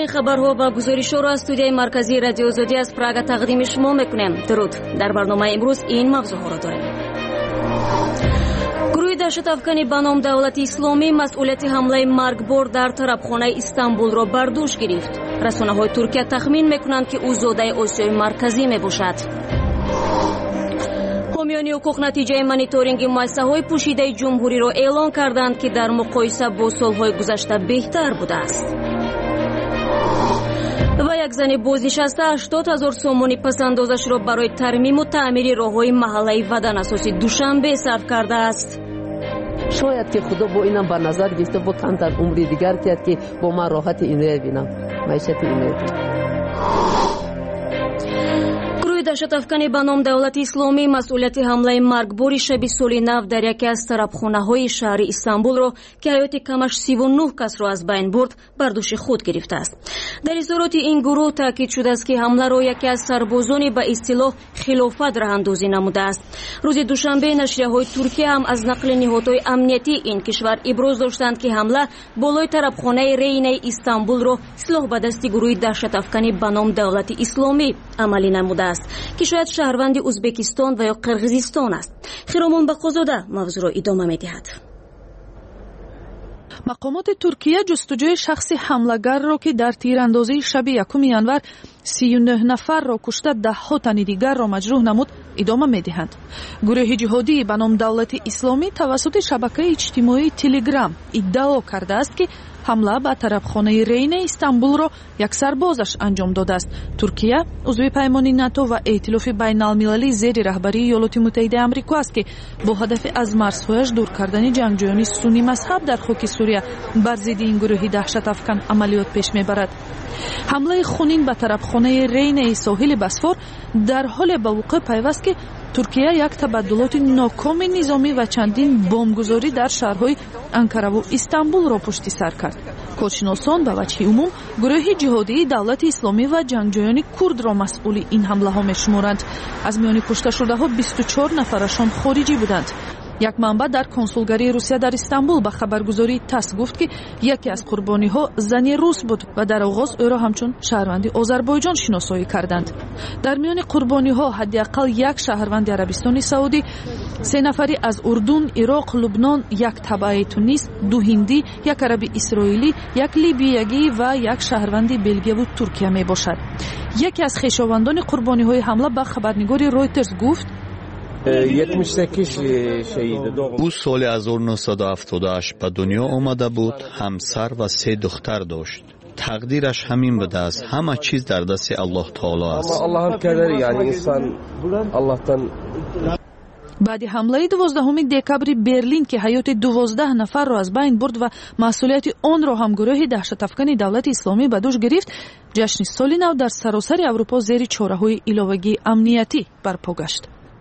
خبرها و گزارش‌ها را از استودیوی مرکزی رادیو آزادی از پراگ تقدیم شما میکنیم. درود. در برنامه امروز این موضوعها را داریم. گروه دهشت افکنی به نام دولت اسلامی مسئولیت حمله مرگبار در طرفخانه استانبول را بر دوش گرفت. رسانه‌های ترکیه تخمین میکنند که او زاده آسیای مرکزی میباشد. حامیان حقوق نتیجه مانیتورینگ مؤسسه‌های پوشیده جمهوری را اعلام کردند که در مقایسه با سالهای گذشته بهتر بوده است. و یک زن بازنشسته 80,000 سومانی پسندازش را برای ترمیم و تعمیر راه‌های محله ودن اساسی دوشنبه صرف کرده است. شاید که خدا با اینم به نظر گرفته با کمتر عمری دیگر کرد که با من راحت اینو ببینم، معیشت اینو ببینم. دهشت افکنی به نام دولت اسلامی مسئولیت حمله مرگباری شب سال نو در یکی از طرفخانه‌های شهر استانبول را که حیات کمش 39 کس را از بین برد بر دوش خود گرفته است. در اظهارات این گروه تاکید شده است که حمله را یکی از سربازان به اصطلاح خلافت راهاندازی نموده است. روز دوشنبه نشریه‌های ترکیه هم از نقل نهادهای امنیتی این کشور ابراز داشتند که حمله بالای طرفخانه رینه استانبول را سلاح به دست گروه دهشت افکنی به نام دولت اسلامی عملی نموده است که شاید شهروند ازبکستان و یا قرقیزستان است. خیرامان بقازاده موضوع را ادامه می‌دهد. مقامات ترکیه جستجوی شخص حمله‌گر را که در تیراندازی شب 1 ینور 39 نفر را کشته 10 تن دیگر را مجروح نمود ادامه می‌دهند. گروه جهادی به نام دولت اسلامی توسط شبکه اجتماعی تلگرام ادعا کرده است که حمله به طرفخانه رین استانبول را یک سربازش انجام داده است. ترکیه عضو پیمان ناتو و ائتلاف بین‌المللی زیر رهبری ایالات متحده آمریکا است که با هدف از مرزهایش دور کردن جنگجویان سنی مذهب در خاک سوریه بر ضد این گروه دهشت افکن عملیات پیش میبرد. حمله خونین به طرفخانه رین ساحل بسفور در حال به وقوع پیوست که ترکیه یک تبادلات ناکام نظامی و چندین بمبگذاری در شهرهای انکره و استانبول را پشت سر کرد. کارشناسان به وجه عموم گروه جهادی دولت اسلامی و جنگجویان کرد را مسئول این حمله ها می‌شمارند. از میان کشته شده ها 24 نفرشان خارجی بودند. یک منبع در کنسولگری روسیه در استانبول به خبرگزاری تاس گفت که یکی از قربانی ها زنی روس بود و در آغاز او را همچون شهروند آذربایجان شناسایی کردند. در میان قربانی ها حداقل یک شهروند عربستان سعودی، 3 نفری از اردن، عراق، لبنان، یک تبع تونس، 2 هندی، یک عربی اسرائیلی، یک لیبیایی و یک شهروند بلژیک و ترکیه می باشد. یکی از خویشاوندان قربانی های حمله به خبرنگار رویترز گفت او سال 1978 به دنیا آمده بود، همسر و 3 دختر داشت. تقدیرش همین بوده است. همه چیز در دست الله تعالی است. بعد حمله 12 دکبر برلین که حیات 12 نفر را از بین برد و مسئولیت آن را هم گروه دهشت افکنی دولت اسلامی به دوش گرفت، جشن سال نو در سراسر اروپا زیر چاره‌های علاوگی امنیتی برپا گشت.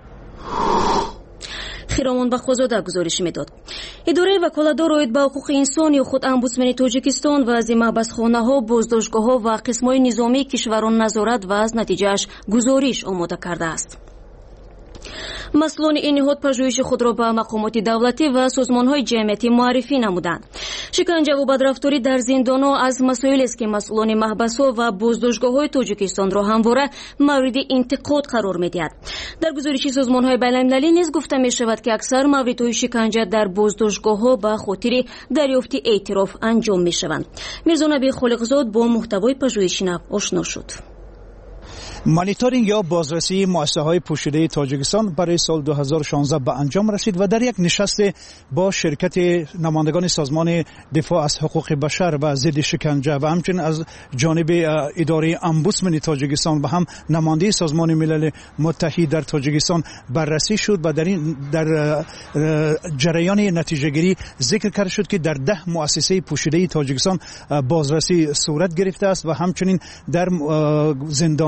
خیرامان بخوزاده گزارش میداد. اداره وکالتدار اوید به حقوق انسانی خود امبودسمن تاجیکستان و از محبسخانه‌ها، بازداشتگاه‌ها و قسم‌های نظامی کشوران نظارت و از نتیجهش گزارش آماده کرده است. مسئولان این نهاد پژوهش خود را به مقامات دولتی و سازمان‌های جمعیتی معرفی نمودند. شکنجه و بدرفتاری در زندان‌ها از مسائلی است که مسئولان محبس‌ها و بازداشتگاه‌های تاجیکستان را همواره مورد انتقاد قرار می‌دهد. در گزارش سازمان‌های بین‌المللی نیز گفته می‌شود که اکثر موردهای شکنجه در بازداشتگاه‌ها به خاطر دریافت اعتراف انجام می‌شوند. میرزا نبی خالقزاد با محتوای پژوهش نو آشنا شد. مانیتورینگ یا بازرسی مؤسسه‌های پوشیده تاجیکستان برای سال 2016 به انجام رسید و در یک نشست با شرکت نمایندگان سازمان دفاع از حقوق بشر و ضد شکنجه و همچنین از جانب اداره امبودسمن تاجیکستان و هم نماینده سازمان ملل متحد در تاجیکستان بررسی شد و در جریان نتیجه گیری ذکر کرده شد که در 10 مؤسسه پوشیده تاجیکستان بازرسی صورت گرفته است و همچنین در زندان‌ها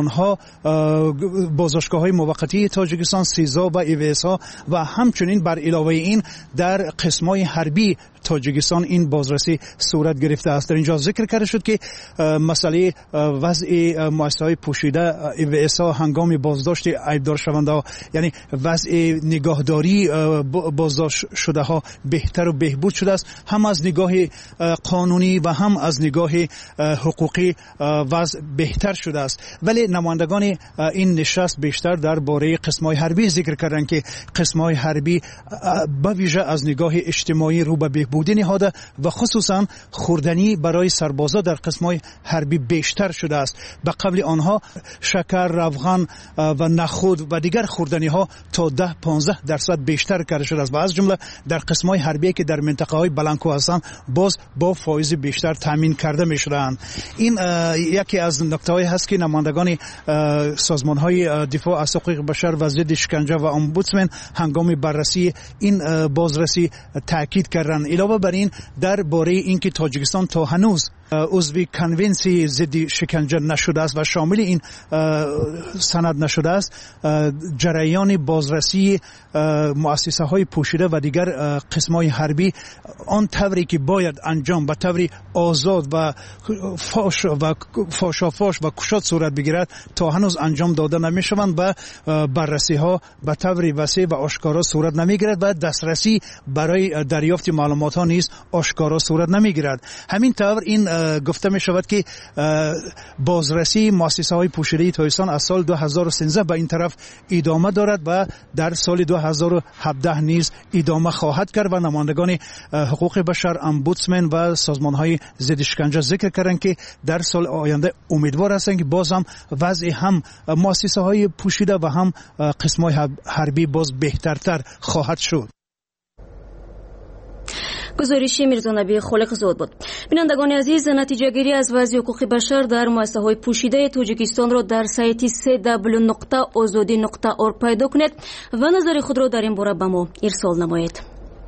بازداشتگاه‌های موقتی تاجیکستان، سیزا و ایویسا و همچنین بر علاوه این در قسم‌های حربی تاجیکستان این بازرسی صورت گرفته است. در اینجا ذکر کرده شد که مسئله وضع مؤسسه‌های پوشیده ایویسا هنگام بازداشت عیبدار شونده، یعنی وضع نگاهداری بازداشت شده ها بهتر و بهبود شده است، هم از نگاه قانونی و هم از نگاه حقوقی وضع بهتر شده است. ولی نمایندگان این نشست بیشتر درباره قسم‌های حربی ذکر کردند که قسم‌های حربی به ویژه از نگاه اجتماعی رو به بهبودی نهاده و خصوصا خوردنی برای سربازا در قسم‌های حربی بیشتر شده است. به قبل آنها شکر، روغن و نخود و دیگر خوردنی‌ها تا 10-15% بیشتر کرده شده است و از جمله در قسم‌های حربی که در منطقه‌های بلانکو هستند باز با فایز بیشتر تامین کرده می‌شدند. این یکی از نکته‌هایی هست که نمایندگان سازمان‌های دفاع از حقوق بشر و ضد شکنجه و امبودسمن هنگام بررسی این بازرسی تاکید کردند. علاوه بر این درباره اینکه تاجیکستان تا هنوز عضو کنونسی ضد شکنجه نشده است و شامل این سند نشده است، جریان بازرسی مؤسسه‌های پوشیده و دیگر قسم‌های حربی آن طوری که باید انجام به طور آزاد و فاش و کشاد صورت بگیرد تا هنوز انجام داده نمی‌شوند و بررسی‌ها به طور وسیع و آشکارا صورت نمی‌گیرد و دسترسی برای دریافت معلومات‌ها نیز آشکارا صورت نمی‌گیرد. همین طور این گفته می شود که بازرسی مؤسسه‌های پوشیده تاجیکستان از سال 2013 به این طرف ادامه دارد و در سال 2017 نیز ادامه خواهد کرد و نمایندگان حقوق بشر، امبودسمن و سازمان‌های ضد شکنجه ذکر کردند که در سال آینده امیدوار هستند که باز هم وضع هم مؤسسه‌های پوشیده و هم قسم‌های حربی باز بهترتر خواهد شد. گزارش میرزانبی خالق زاد بود. بینندگان عزیز، نتیجه گیری از وضع حقوق بشر در مؤسسه‌های پوشیده تاجیکستان را در سایت www.azadi.org پیدا کنید و نظر خود را در این باره به ما ارسال نمایید.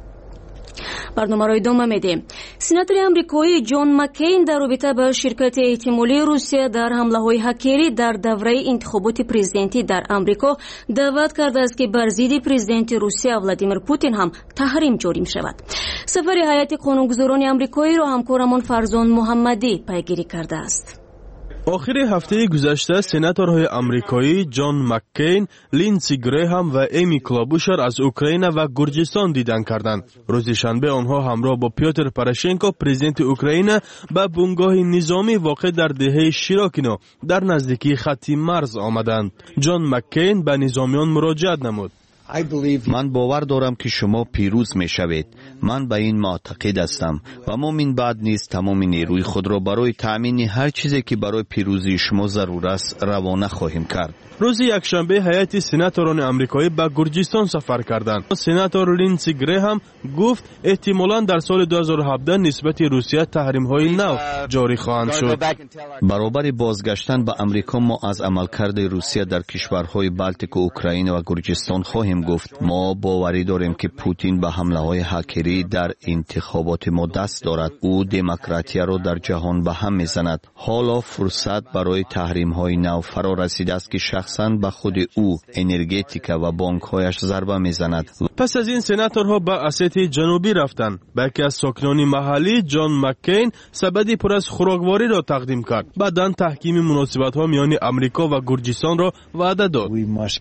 برنامه را ادامه میدیم. سناتور امریکایی جان مکین در رابطه با شرکت احتمالی روسیه در حمله‌های هکری در دوره انتخابات پرزیدنتی در امریکا دعوت کرده است که بر ضد پرزیدنت روسیه ولادیمیر پوتین هم تحریم جاری شود. سفر هیئت قانونگذاران امریکایی را همکارمان فرزان محمدی پیگیری کرده است. آخر هفته گذشته سناتورهای آمریکایی جان مکین، لینسی گریهام و ایمی کلابوشر از اوکراین و گرجستان دیدن کردند. روز شنبه آنها همراه با پیوتر پوراشنکو پرزیدنت اوکراین به بنگاه نظامی واقع در دهه شیراکینو در نزدیکی خط مرز آمدند. جان مکین به نظامیان مراجعت نمود. من باور دارم که شما پیروز می شوید. من به این معتقد هستم و ما من بعد نیز تمام نیروی خود را برای تأمین هر چیزی که برای پیروزی شما ضرور است روانه خواهیم کرد. روز یکشنبه هیئت سناتوران آمریکایی به گرجستان سفر کردند. سناتور لینسی گریهام گفت احتمالاً در سال 2017 نسبت روسیه تحریم‌های نو جاری خواهند شد. برابر بازگشتن به امریکا ما از عملکرد روسیه در کشورهای بالتیک و اوکراین و گرجستان خواهیم گفت. ما باوری داریم که پوتین به حمله‌های هکری در انتخابات ما دست دارد. او دموکراسی را در جهان به هم می‌زند. حالا فرصت برای تحریم‌های نو فرا رسیده است که شخصاً به خود او، انرژتیکا و بانک‌هایش ضربه می‌زند. پس از این سناتورها به اسیت جنوبی رفتند. یکی از ساکنان محلی جان مکین سبد پر از خوراکواری را تقدیم کرد. بعداً تحکیم مناسبت‌ها میان آمریکا و گرجستان را وعده داد.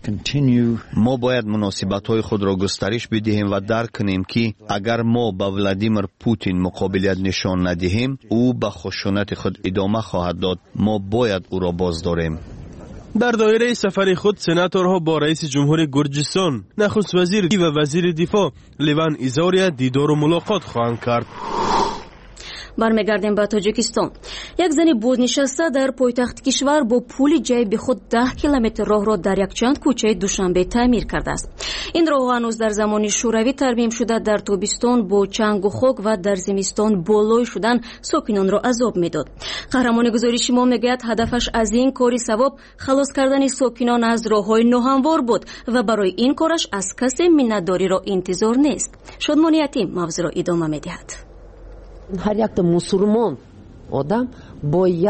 ما باید مناسبت‌های خود را گسترش بدهیم و درک کنیم که اگر ما به ولادیمیر پوتین مقابلیت نشان ندهیم، او به خشونت خود ادامه خواهد داد. ما باید او را بازداریم. در دایره سفر خود سناتورها با رئیس جمهور گرجستان، نخست وزیر و وزیر دفاع لیوان ایزاریا دیدار و ملاقات خواهند کرد. برمیگردیم به تاجیکستان. یک زن بازنشسته در پایتخت کشور با پول جیب خود 10 کیلومتر راه را در یک چند کوچه دوشنبه تعمیر کرده است. این راه هنوز در زمان شوروی ترمیم شده در تابستان با چنگ و خاک و در زمستان بالای شدن ساکنان را عذاب میداد. قهرمان گزارش ما میگوید هدفش از این کاری ثواب خلاص کردن ساکنان از راههای ناهموار بود و برای این کارش از کسی منتداری را انتظار نیست. شادمان یتیم موضوع را ادامه میدهد. هر یک مسلمان آدم باید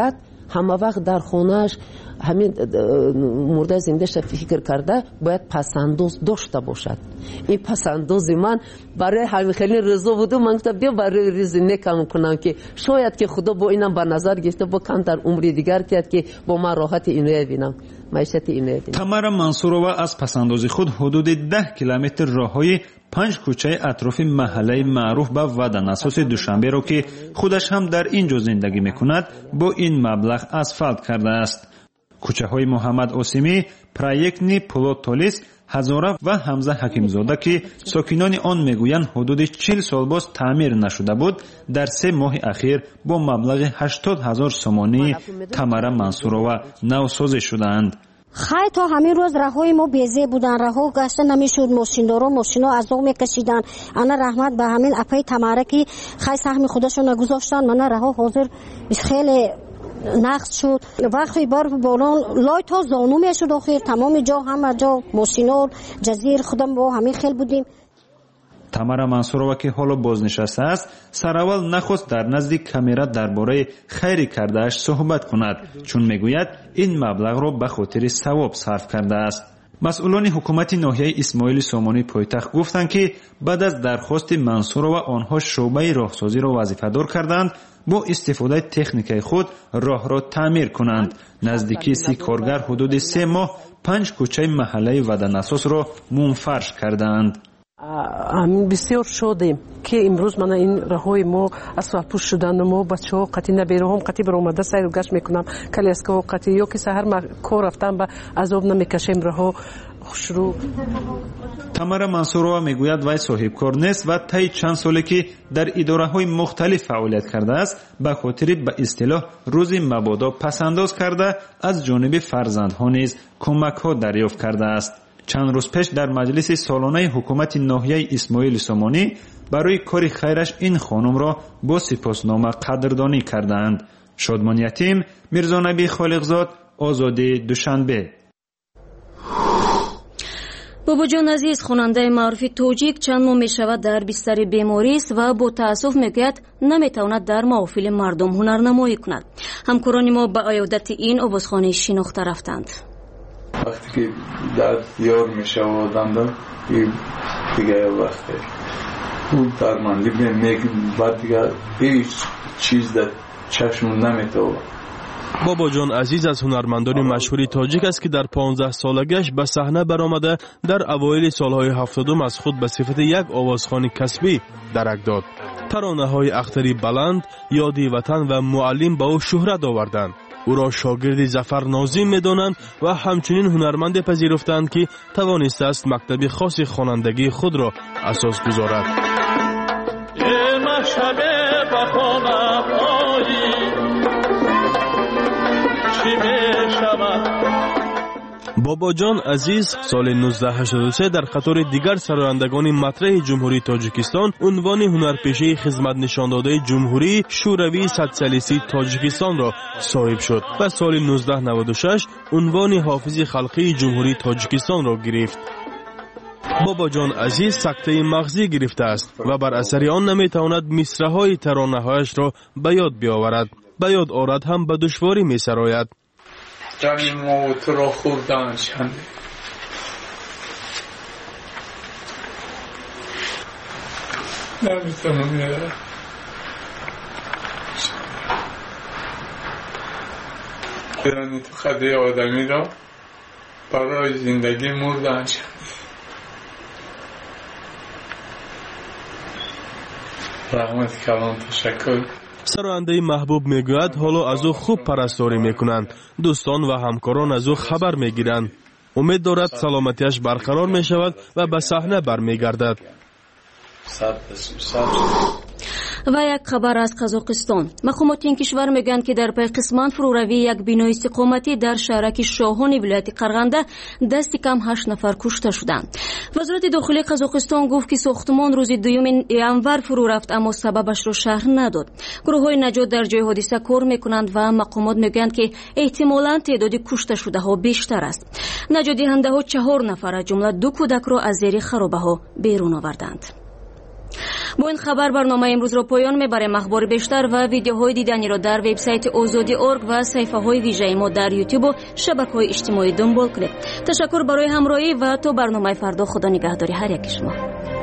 همه وقت در خونهش همین مرده زنده شد فکر کرده باید پسندوز داشته باشد. این پسندوز من برای همین خیلی رضا بود و من گفتم بیا برای ریزی نکم کنم که شاید که خدا با اینم به نظر گرفته با کمتر عمری دیگر کرد که با من راحت اینو ببینم، معیشت اینو ببینم. تمارا منصورова از پسندازی خود حدود 10 کیلومتر راههای 5 کوچه اطراف محله معروف به وداناسوس دوشنبه را که خودش هم در اینجا زندگی میکند با این مبلغ اسفالت کرده است. کوچه های محمد اوسیمی، پرویکتنی پولوتولیس، هزاره و حمزه حکیمزاده که ساکنان آن میگویند حدود 40 سال باز تعمیر نشده بود، در 3 ماه اخیر با مبلغ 80,000 سومانی تمارا منصورова نوسازی شدند. خیلی تا همین روز راههای ما بیزه بودن، راهها گشته نمیشد، ماشینا از آب میکشیدن. انا رحمت به همین اپای تماره که خیلی سهم خودشون نگذاشتن، من راهها حاضر خیلی نقص شد. وقتی بار بالان لای تا زانو میشد آخر تمام جا همه جا ماشینا جزیر خودم با همین خیل بودیم. تمارا منصورова که حالا بازنشسته است سراول نخواست در نزد کامرا درباره خیری کردهش صحبت کند، چون میگوید این مبلغ را به خاطر ثواب صرف کرده است. مسئولان حکومت ناحیه اسماعیل سامانی پایتخت گفتند که بعد از درخواست منصورova آنها شعبه راهسازی را وظیفه‌دار کردند با استفاده تکنیکای خود راه را تعمیر کنند. نزدیکی 30 کارگر حدود 3 ماه 5 کوچه محله وداناسوس را منفرش کردند. بسیار شدیم که امروز من این راههای ما اسفالت پوش شدن، ما بچه‌ها قطعی نبیرهم قطعی برآمده سیر و گشت میکنم کلی از که قطعی یا که سحر ما کار رفتم به عذاب نمیکشیم راهها شروع. تمارا منصورова میگوید وی صاحب کار نیست و طی چند سالی که در اداره‌های مختلف فعالیت کرده است به خاطر به اصطلاح روزی مبادا پسنداز کرده از جانب فرزندها نیز کمک‌ها دریافت کرده است. چند روز پیش در مجلس سالانه حکومت ناحیه اسماعیل سامانی برای کار خیرش این خانم را با سپاسنامه قدردانی کردند. شادمان یتیم، میرزا نبی خالقزاد، آزادی دوشنبه. باباجان عزیز خواننده معروف توجیک چند ماه میشود در بستر بیماری است و با تاسف میگوید نمیتواند در محافل مردم هنرنمایی کند. همکاران ما به عیادت این آوازخوانی شناخته رفتند. وقتی که درد یار میشه و آدم دیگه وقتی اون درماندی بعد دیگه هیچ چیز در چشم نمیتونه. بابا جان عزیز از هنرمندان مشهوری تاجیک است که در 15 سالگیش به صحنه برآمده در اوایل سالهای 70 از خود به صفت یک آوازخوان کسبی درک داد. ترانه‌های اختری بلند، یادی وطن و معلم به او شهرت آوردند. او را شاگرد ظفر ناظم می‌دانند و همچنین هنرمند پذیرفتند که توانسته است مکتب خاص خوانندگی خود را اساس گذارد. بابا جان عزیز سال 1983 در قطار دیگر سرایندگان مطرح جمهوری تاجیکستان عنوان هنرپیشه خدمت نشان داده جمهوری شوروی سوسیالیستی تاجیکستان را صاحب شد و سال 1996 عنوان حافظ خلقی جمهوری تاجیکستان را گرفت. بابا جان عزیز سکته مغزی گرفته است و بر اثر آن نمیتواند مصرع‌های ترانه‌هایش را به یاد بیاورد. به یاد آورد هم به دشواری می‌سراید. جانی موت را خوردن چنده نمیتونم میره یعنی تو خده آدمی را برای زندگی مردن چنده. رحمت کلام تشکر. سراینده محبوب میگوید حالا از او خوب پرستاری میکنند. دوستان و همکاران از او خبر میگیرند. امید دارد سلامتیش برقرار میشود و به صحنه برمیگردد. و یک خبر از قزاقستان. مقامات این کشور میگویند که در پی قسمت فروروی یک بنای استقامتی در شهرک شاهان ولایت قرغنده دست کم 8 نفر کشته شدند. وزارت داخلی قزاقستان گفت که ساختمان روز 2 ینور فرو رفت اما سببش را شرح نداد. گروه‌های نجات در جای حادثه کار میکنند و مقامات میگویند که احتمالاً تعداد کشته شده ها بیشتر است. نجات دهنده ها 4 نفر از جمله 2 کودک را از زیر خرابه ها بیرون آوردند. با این خبر برنامه امروز را پایان میبریم. اخبار بیشتر و ویدیوهای دیدنی را در وبسایت ozodi.org و صفحه‌های ویژه ما در یوتیوب و شبکه‌های اجتماعی دنبال کنید. تشکر برای همراهی و تا برنامه فردا. خدا نگهداری هر یک شما.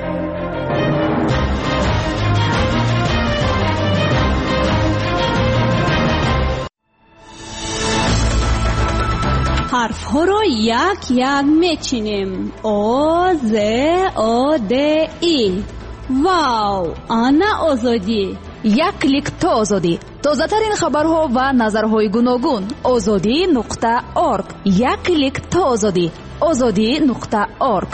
حرف ها رو یک یک میچینیم. او ز او د ای. واو، آنا آزادی. یک کلیک تا آزادی. تازه ترین خبرها و نظرهای گوناگون. azadi.org. یک کلیک تا آزادی. azadi.org.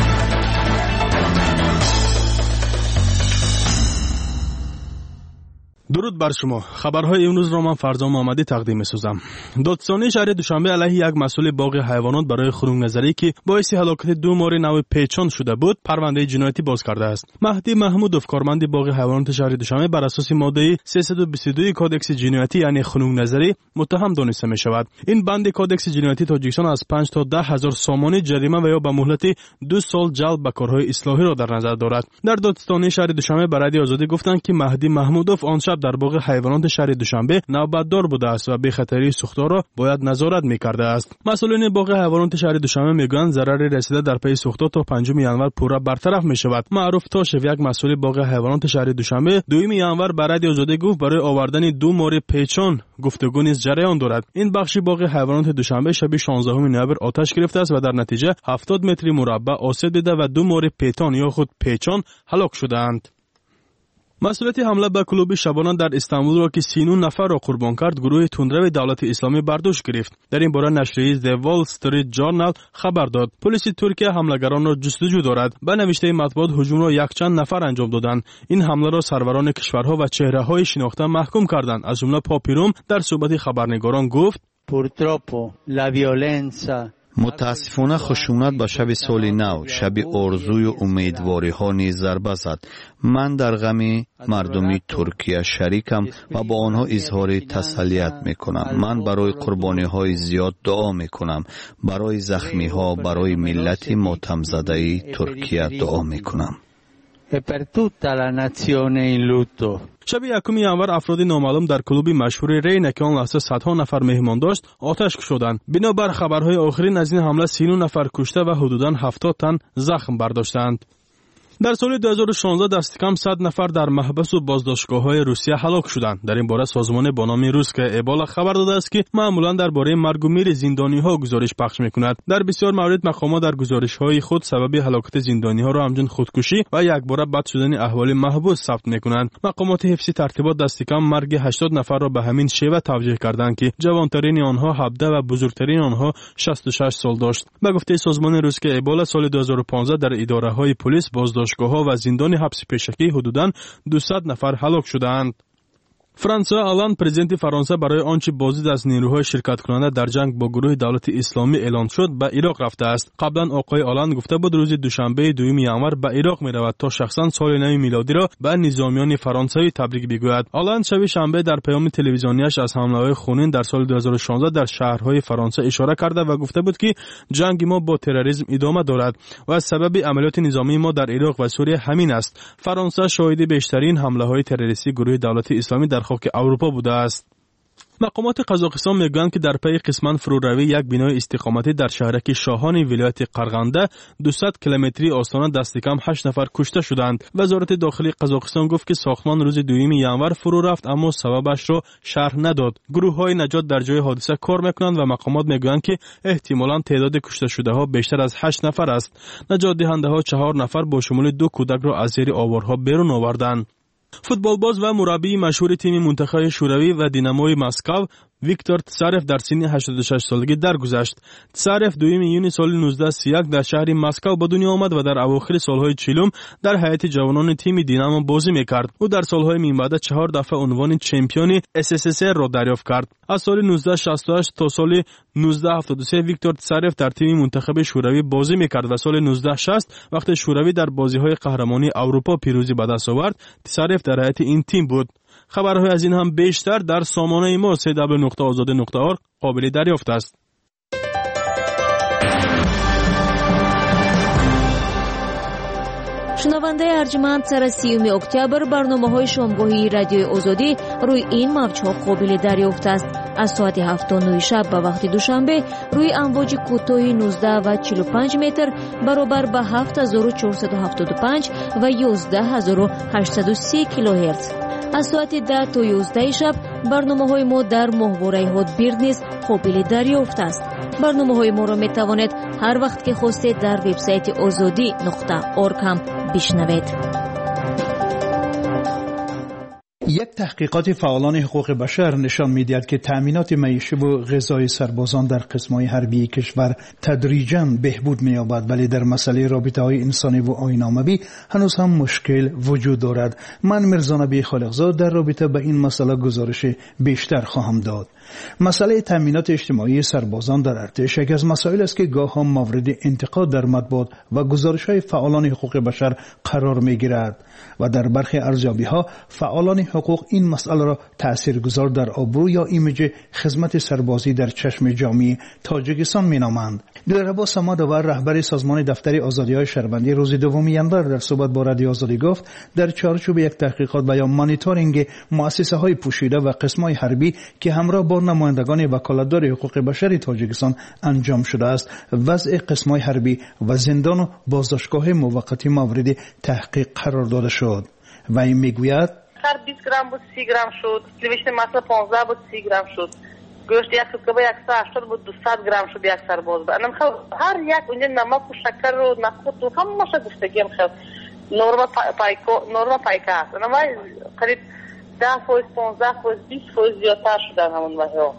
درود بر شما. خبرهای امروز را من فرزام محمدی تقدیم می‌سازم. دادستانی شهر دوشنبه علیه یک مسئول باغ حیوانات برای خنک‌نظری که باعث هلاکت 2 مار نو پیچان شده بود، پرونده جنایتی باز کرده است. مهدی محمودوف، کارمند باغ حیوانات شهر دوشنبه، بر اساس ماده 322 کدکس جنایتی یعنی خنک‌نظری متهم دانسته می‌شود. این بند کدکس جنایتی تاجیکستان از 5 تا 10,000 سامانه جریمه و یا به مهلت 2 سال جلب به کارهای اصلاحی را در نظر دارد. در دادستانی شهر دوشنبه برای آزادی گفتند که مهدی محمودوف آن شب در باغ حیوانات شهر دوشنبه نوبتدار بوده است و به خطری سوختار را باید نظارت می‌کرده است. مسئولین باغ حیوانات شهر دوشنبه میگویند ضرر رسیده در پی سوختار تا 5 ینور پورا برطرف می‌شود. معروف تاشف، یک مسئول باغ حیوانات شهر دوشنبه 2 ینور برای آزادی گفت برای آوردن 2 مار پیچان گفتگو نیز جریان دارد. این بخش باغ حیوانات دوشنبه شب 16 نوامبر آتش گرفته است و در نتیجه 70 متر مربع آسیب دیده و 2 مار پیتان یا خود پیچان هلاک شدند. مسئولیت حمله به کلوب شبانان در استانبول را که 39 نفر را قربان کرد، گروه تندرو دولت اسلامی برداشت گرفت. در این باره نشریه The Wall Street Journal خبر داد. پلیس ترکیه حملگران را جستجو دارد. به نوشته مطبوعات هجوم را یک چند نفر انجام دادند. این حمله را سروران کشورها و چهره‌های شناخته محکوم کردند. از جمله پاپیروم در صحبت خبرنگاران گفت: Purtroppo la violenza متاسفانه خشونت به شب سال نو، شب آرزوی و امیدواری ها نیز ضربه زد. من در غم مردمی ترکیه شریکم و با آنها اظهار تسلیت می کنم. من برای قربانی های زیاد دعا می کنم. برای زخمی ها، برای ملت ماتم زده ترکیه دعا می کنم. شب 1 ینور افراد نامعلوم در کلوب مشهور رینا که آن لحظه صدها نفر مهمان داشت آتش کشیدند. بنابر خبرهای آخرین از این حمله 39 نفر کشته و حدوداً 70 تن زخم برداشتند. در سال 2016 دست کم 100 نفر در محبس و بازداشتگاه‌های روسیه هلاک شدند. در این باره سازمان با نام روس که ایبالا خبر داده است که معمولاً درباره مرگ و میر زندانی‌ها گزارش پخش می‌کند. در بسیار موارد مقامات در گزارش‌های خود سبب هلاکت زندانی‌ها را همچون خودکشی و یکباره بد شدن احوال محبوس ثبت می‌کنند. مقامات حفظی ترتیبات دست کم مرگ 80 نفر را به همین شیوه توجیه کردند که جوانترین آنها 17 و بزرگترین آنها 66 سال داشت. به گفته سازمان روس که ایبالا سال 2015 در اداره‌های پلیس، بازداشتگاه‌ها و زندان حبس پیشکی حدوداً 200 نفر هلاک شدند. فرانسه الان پرزیدنت فرانسه برای آنچه بازدید از نیروهای شرکت کننده در جنگ با گروه دولت اسلامی اعلان شد به عراق رفته است. قبلا آقای آلند گفته بود روز دوشنبه 2 ینور به عراق می رود تا شخصا سال نو میلادی را به نظامیان فرانسوی تبریک بگوید. آلند شب شنبه در پیام تلویزیونیش از حمله‌های خونین در سال 2016 در شهرهای فرانسه اشاره کرده و گفته بود که جنگ ما با تروریسم ادامه دارد و سبب عملیات نظامی ما در عراق و سوریه همین است. فرانسه شاهد بیشترین حمله‌های تروریستی گروه دولت اسلامی در خاک اروپا بوده است. مقامات قزاقستان میگویند که در پی قسماً فروروی یک بنای استقامتی در شهرک شاهان ولایت قرغنده 200 کیلومتری آستانه دست کم 8 نفر کشته شدند. وزارت داخلی قزاقستان گفت که ساختمان روز 2 ینور فرو رفت اما سببش را شرح نداد. گروه‌های نجات در جای حادثه کار میکنند و مقامات میگویند که احتمالاً تعداد کشته شده ها بیشتر از 8 نفر است. نجات دهنده ها 4 نفر با شمول 2 کودک را از زیر آوارها بیرون آوردند. فوتبالباز و مربی مشهور تیم منتخب شوروی و دیناموی مسکو ویکتور تسارف در سن 86 سالگی درگذشت. تسارف 2 یونیو سال 1931 در شهر مسکو به دنیا آمد و در اواخر سالهای 40 در هیئت جوانان تیم دینامو بازی میکرد. او در سالهای میانبعد 4 دفعه عنوان چمپیون SSSR را دریافت کرد. از سال 1968 تا سال 1973 ویکتور تسارف در تیم منتخب شوروی بازی میکرد و سال 1960 وقتی شوروی در بازی‌های قهرمانی اروپا پیروزی به دست آورد، تسارف در هیئت این تیم بود. خبرهای از این هم بیشتر در سامانه ما www.azadi.org قابل دریافت است. шунавандаи арҷманд сари 30 октябр барномаҳои шомгоҳии радиои озодӣ рӯи ин мавҷҳо қобили дарёфт аст. аз соати 7:09 шаб ба вақти душанбе рӯи амвоҷи кӯтоҳи 19 ва 45 метр баробар ба 7475 ва 11830 килоҳерц. аз соати 10 то 11 шаб барномаҳои мо дар моҳвораи ҳотбирд низ қобили дарёфт аст. барномаҳои моро метавонед ҳар вақт ки хостед дар вебсайти ozodi.org ҳам бишнавед. یک تحقیقات فعالان حقوق بشر نشان می‌دهد که تأمینات معیشی و غذای سربازان در قسم‌های حربی کشور تدریجاً بهبود می‌یابد، ولی در مسئله رابطه‌های انسانی و آیین‌ناموی هنوز هم مشکل وجود دارد. من میرزا نبی خالقزاد در رابطه به این مسئله گزارش بیشتر خواهم داد. مسئله تأمینات اجتماعی سربازان در ارتش یکی از مسائل است که گاه‌ها مورد انتقاد در مطبوعات و گزارش‌های فعالان حقوق بشر قرار می‌گیرد و در برخی ارزیابی‌ها فعالان حقوق این مسئله را تاثیرگذار در آبرو یا ایمیج خدمت سربازی در چشم جامعه تاجیکستان می‌نامند. دلربا سمادآور رهبر سازمان دفتر آزادی‌های شهروندی روز 2 ژانویه در صحبت با رادیو آزادی گفت در چارچوب یک تحقیقات و یا مانیتورینگ مؤسسه‌های پوشیده و قسم‌های حربی که همراه با نمایندگان وکالتدار حقوق بشری تاجیکستان انجام شده است، وضع قسم‌های حربی و زندان و بازداشتگاه موقتی مورد تحقیق قرار داده شد. و این میگوید 20 گرم بود 30 گرم شد، سلیویشت مثلا 15 بود 30 گرم شد، گوشت یک کباب 180 بود 200 گرم شد یک سرباز. انا میخوام هر یک اونجا نمک و شکر و نخود و همه گفتگی میخوام نورما پایکا است. انا ما قریب 10% 15% 20% زیادتر شدن همون وحیا.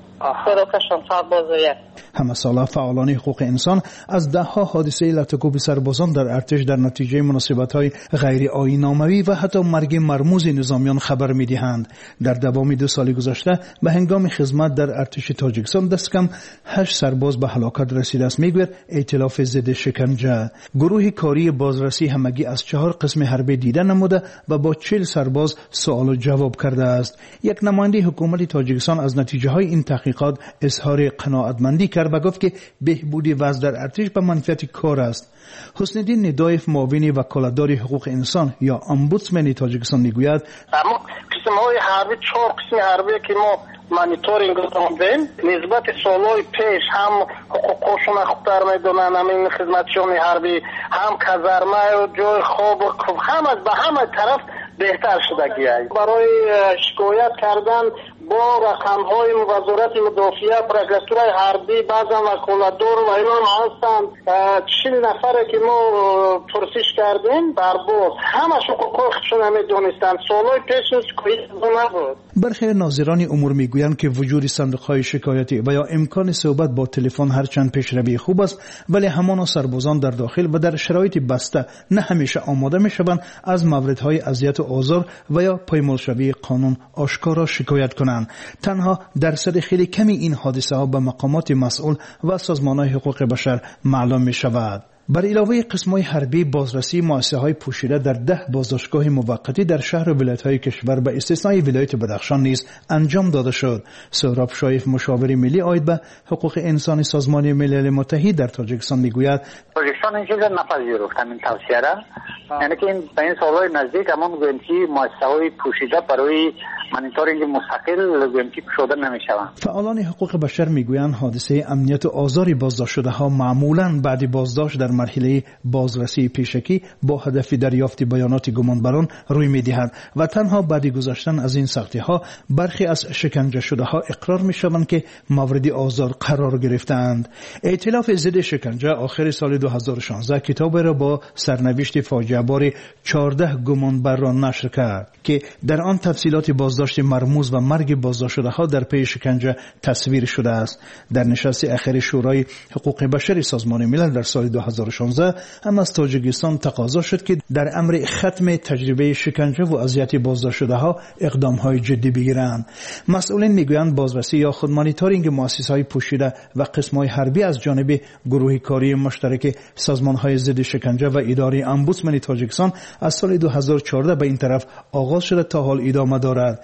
همه ساله فعالان حقوق انسان از دهها حادثه لطکوب سربازان در ارتش در نتیجه مناسبت‌های غیر آیین‌ناموی و حتی مرگ مرموز نظامیان خبر می‌دهند. در دوام 2 سال گذشته به هنگام خدمت در ارتش تاجیکستان دست کم 8 سرباز به هلاکت رسیده است، میگوید ائتلاف ضد شکنجه. گروه کاری بازرسی همگی از 4 قسم حربی دیده نموده و با 40 سرباز سوال و جواب کرده است. یک نماینده حکومت تاجیکستان از نتیجه‌های این تحقیقات اظهار قناعتمندی کرد و گفت که بهبودی وضع در ارتش به منفعت کار است. حسن الدین ندایف معاون وکالتدار حقوق انسان یا امبودسمن تاجیکستان میگوید اما قسم‌های حربی 4 قسم حربی که ما مانیتورینگ کردیم نسبت سالهای پیش هم حقوقشون خوبتر میدونن، همین خدمتشون حربی هم کازارمه و جای خواب هم از به همه طرف بهتر شدگی است. برای شکایت کردن با رقم‌های وزارت مدافعه پروکراتورای حربی بعضا وکالتدار و اینا هستند 40 نفره که ما پرسش کردیم برباز همشون حقوقشون نمیدونستند. سالهای پیش شکایت نبود. برخی ناظران امور میگویند که وجود صندوق‌های شکایتی و یا امکان صحبت با تلفن هرچند پیشروی خوب است، ولی همان سربازان در داخل و در شرایط بسته نه همیشه آماده میشوند از موردهای اذیت و آزار و یا پایمالشوی قانون آشکارا شکایت کنند. تنها درصد خیلی کمی این حادثه ها به مقامات مسئول و سازمان‌های حقوق بشر معلوم می شود. بر علاوه قسم‌های حربی، بازرسی مؤسسه‌های پوشیده در 10 بازداشتگاه موقتی در شهر و ولایت‌های کشور به استثنای ولایت بدخشان نیز انجام داده شد. سهراب شایف مشاور ملی عاید به حقوق انسان سازمان ملل متحد در تاجیکستان میگوید تاجیکستان این چیز نپذیرفت همین توصیه را، یعنی که این سال‌های نزدیک همون گوینتی مؤسسه‌های پوشیده برای مانیتورینگ مستقل گوینتی شده نمی‌شوند. فعالان حقوق بشر میگویند حادثه امنیت و آزار بازداشت شده‌ها معمولاً بعد بازداشت در مرحله بازرسی پیشکی با هدف دریافت بیانات گمانبران روی می‌دهد و تنها بعد گذشتن از این سختی‌ها برخی از شکنجه شده‌ها اقرار می‌شوند که مورد آزار قرار گرفتند. ائتلاف ضد شکنجه آخر سال 2016 کتاب را با سرنوشت فاجعه بار 14 گمانبر را نشر کرد که در آن تفصیلات بازداشت مرموز و مرگ بازداشت شده‌ها در پی شکنجه تصویر شده است. در نشست اخیر شورای حقوق بشر سازمان ملل در سال 2016 هم از تاجیکستان تقاضا شد که در امر ختم تجربه شکنجه و اذیت بازداشت شده‌ها اقدام‌های جدی بگیرند. مسئولین میگویند بازرسی یا خود مانیتورینگ مؤسسه‌های پوشیده و قسم‌های حربی از جانب گروه کاری مشترک سازمان‌های ضد شکنجه و اداره امبودسمن تاجیکستان از سال 2014 به این طرف آغاز شده تا حال ادامه دارد.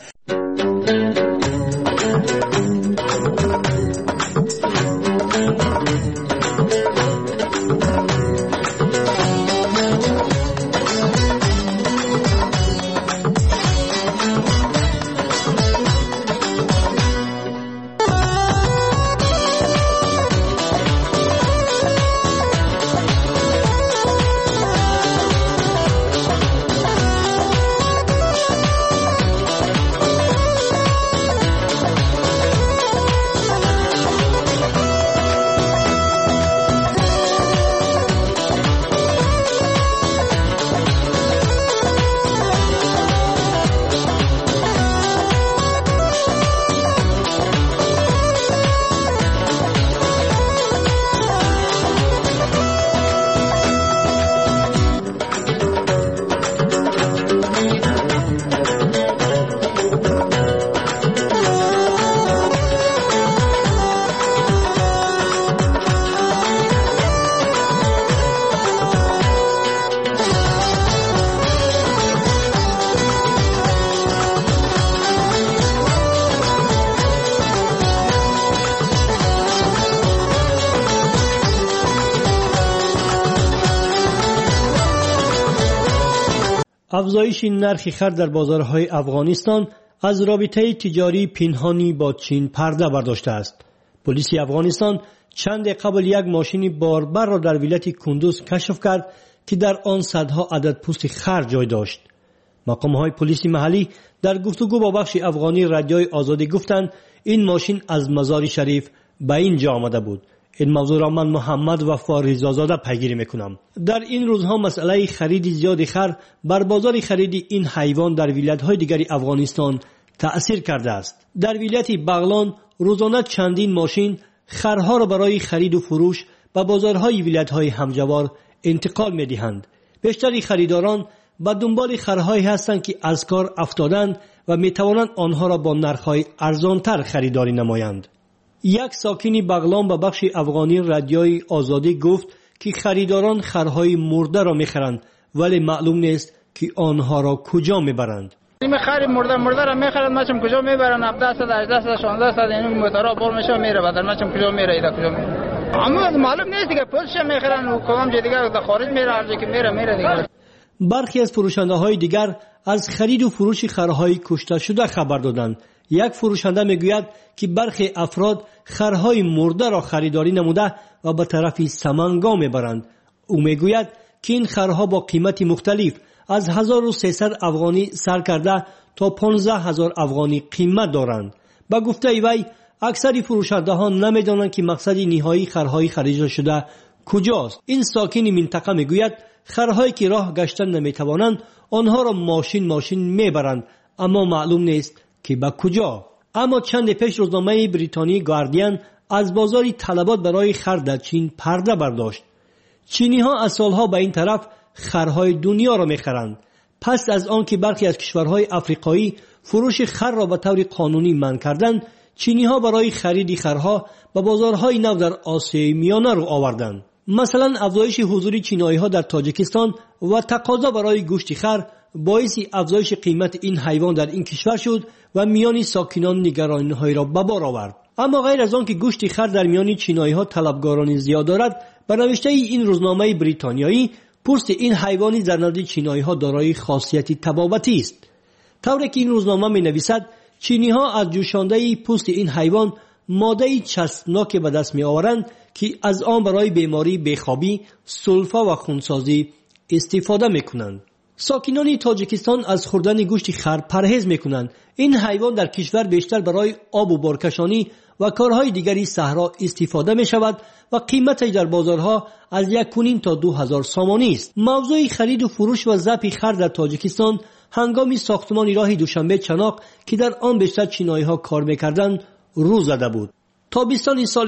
افزایش نرخ خر در بازارهای افغانستان از رابطه تجاری پنهانی با چین پرده برداشته است. پلیس افغانستان چند قبل یک ماشین باربر را در ولایت کندوز کشف کرد که در آن صدها عدد پوست خر جای داشت. مقام‌های پلیس محلی در گفتگو با بخش افغانی رادیوی آزادی گفتند این ماشین از مزار شریف به اینجا آمده بود. این موضوع را من محمد وفا رضازاده پیگیری میکنم. در این روزها مسئله خرید زیاد خر بر بازار خرید این حیوان در ولایت‌های دیگر افغانستان تأثیر کرده است. در ولایت بغلان روزانه چندین ماشین خرها را برای خرید و فروش به بازارهای ولایت‌های همجوار انتقال می‌دهند. بیشتر خریداران به دنبال خرهایی هستند که از کار افتادند و می‌توانند آنها را با نرخ‌های ارزان‌تر خریداری نمایند. یک ساکن بغلان به بخش افغانی رادیوی آزادی گفت که خریداران خرهای مرده را می‌خرند ولی معلوم نیست که آنها را کجا می‌برند. این خر مرده را می‌خرند، ماشم کجا می‌برن؟ 17 18 16 این موتورا پر میشه میره بعد ماشم کجا میره اینا کجا میره؟ اما معلوم نیست که پولش می‌خرن و کدام جای دیگه در خارج میره، هر جایی که میره دیگه. برخی از فروشنده‌های دیگر از خرید و فروش خرهای کشته شده خبر دادند. یک فروشنده میگوید که برخی افراد خرهای مرده را خریداری نموده و به طرف سمنگان میبرند. او میگوید که این خرها با قیمت مختلف از 1300 افغانی سر کرده تا 15000 افغانی قیمت دارند. با گفته وی اکثر فروشنده ها نمیدانند که مقصد نهایی خرهای خریده شده کجاست. این ساکن منطقه میگوید خرهایی که راه گشتن نمیتوانند آنها را ماشین میبرند اما معلوم نیست که به کجا. اما چند پیش روزنامه بریتانی گاردین از بازار طلبات برای خر در چین پرده برداشت. چینی ها از سالها به این طرف خرهای دنیا را میخرند. پس از آن که برخی از کشورهای افریقایی فروش خر را به طور قانونی منع کردند، چینی ها برای خرید خرها به بازارهای نو در آسیای میانه رو آوردند. مثلا افزایش حضور چینایی ها در تاجیکستان و تقاضا برای گوشت خر باعث افزایش قیمت این حیوان در این کشور شد و میان ساکنان نگرانی‌های را به بار آورد. اما غیر از آن که گوشت خر در میان چینایی‌ها طلبگاران زیاد دارد، به نوشته این روزنامه بریتانیایی پوست این حیوانی در نزد چینایی‌ها دارای خاصیتی طبابتی است. طوری که این روزنامه می‌نویسد چینی‌ها از جوشانده پوست این حیوان ماده چسبناک به دست می‌آورند که از آن برای بیماری بیخوابی، سلفا و خونسازی استفاده می‌کنند. ساکنان تاجیکستان از خوردن گوشت خر پرهیز میکنند. این حیوان در کشور بیشتر برای آب و بارکشانی و کارهای دیگری صحرا استفاده می شود و قیمتش در بازارها از 1.5 تا 2000 سامانی است. موضوع خرید و فروش و ذبح خر در تاجیکستان هنگام ساختمان راه دوشنبه چناق که در آن بیشتر چینایی‌ها کار میکردند رو زده بود. تابستان سال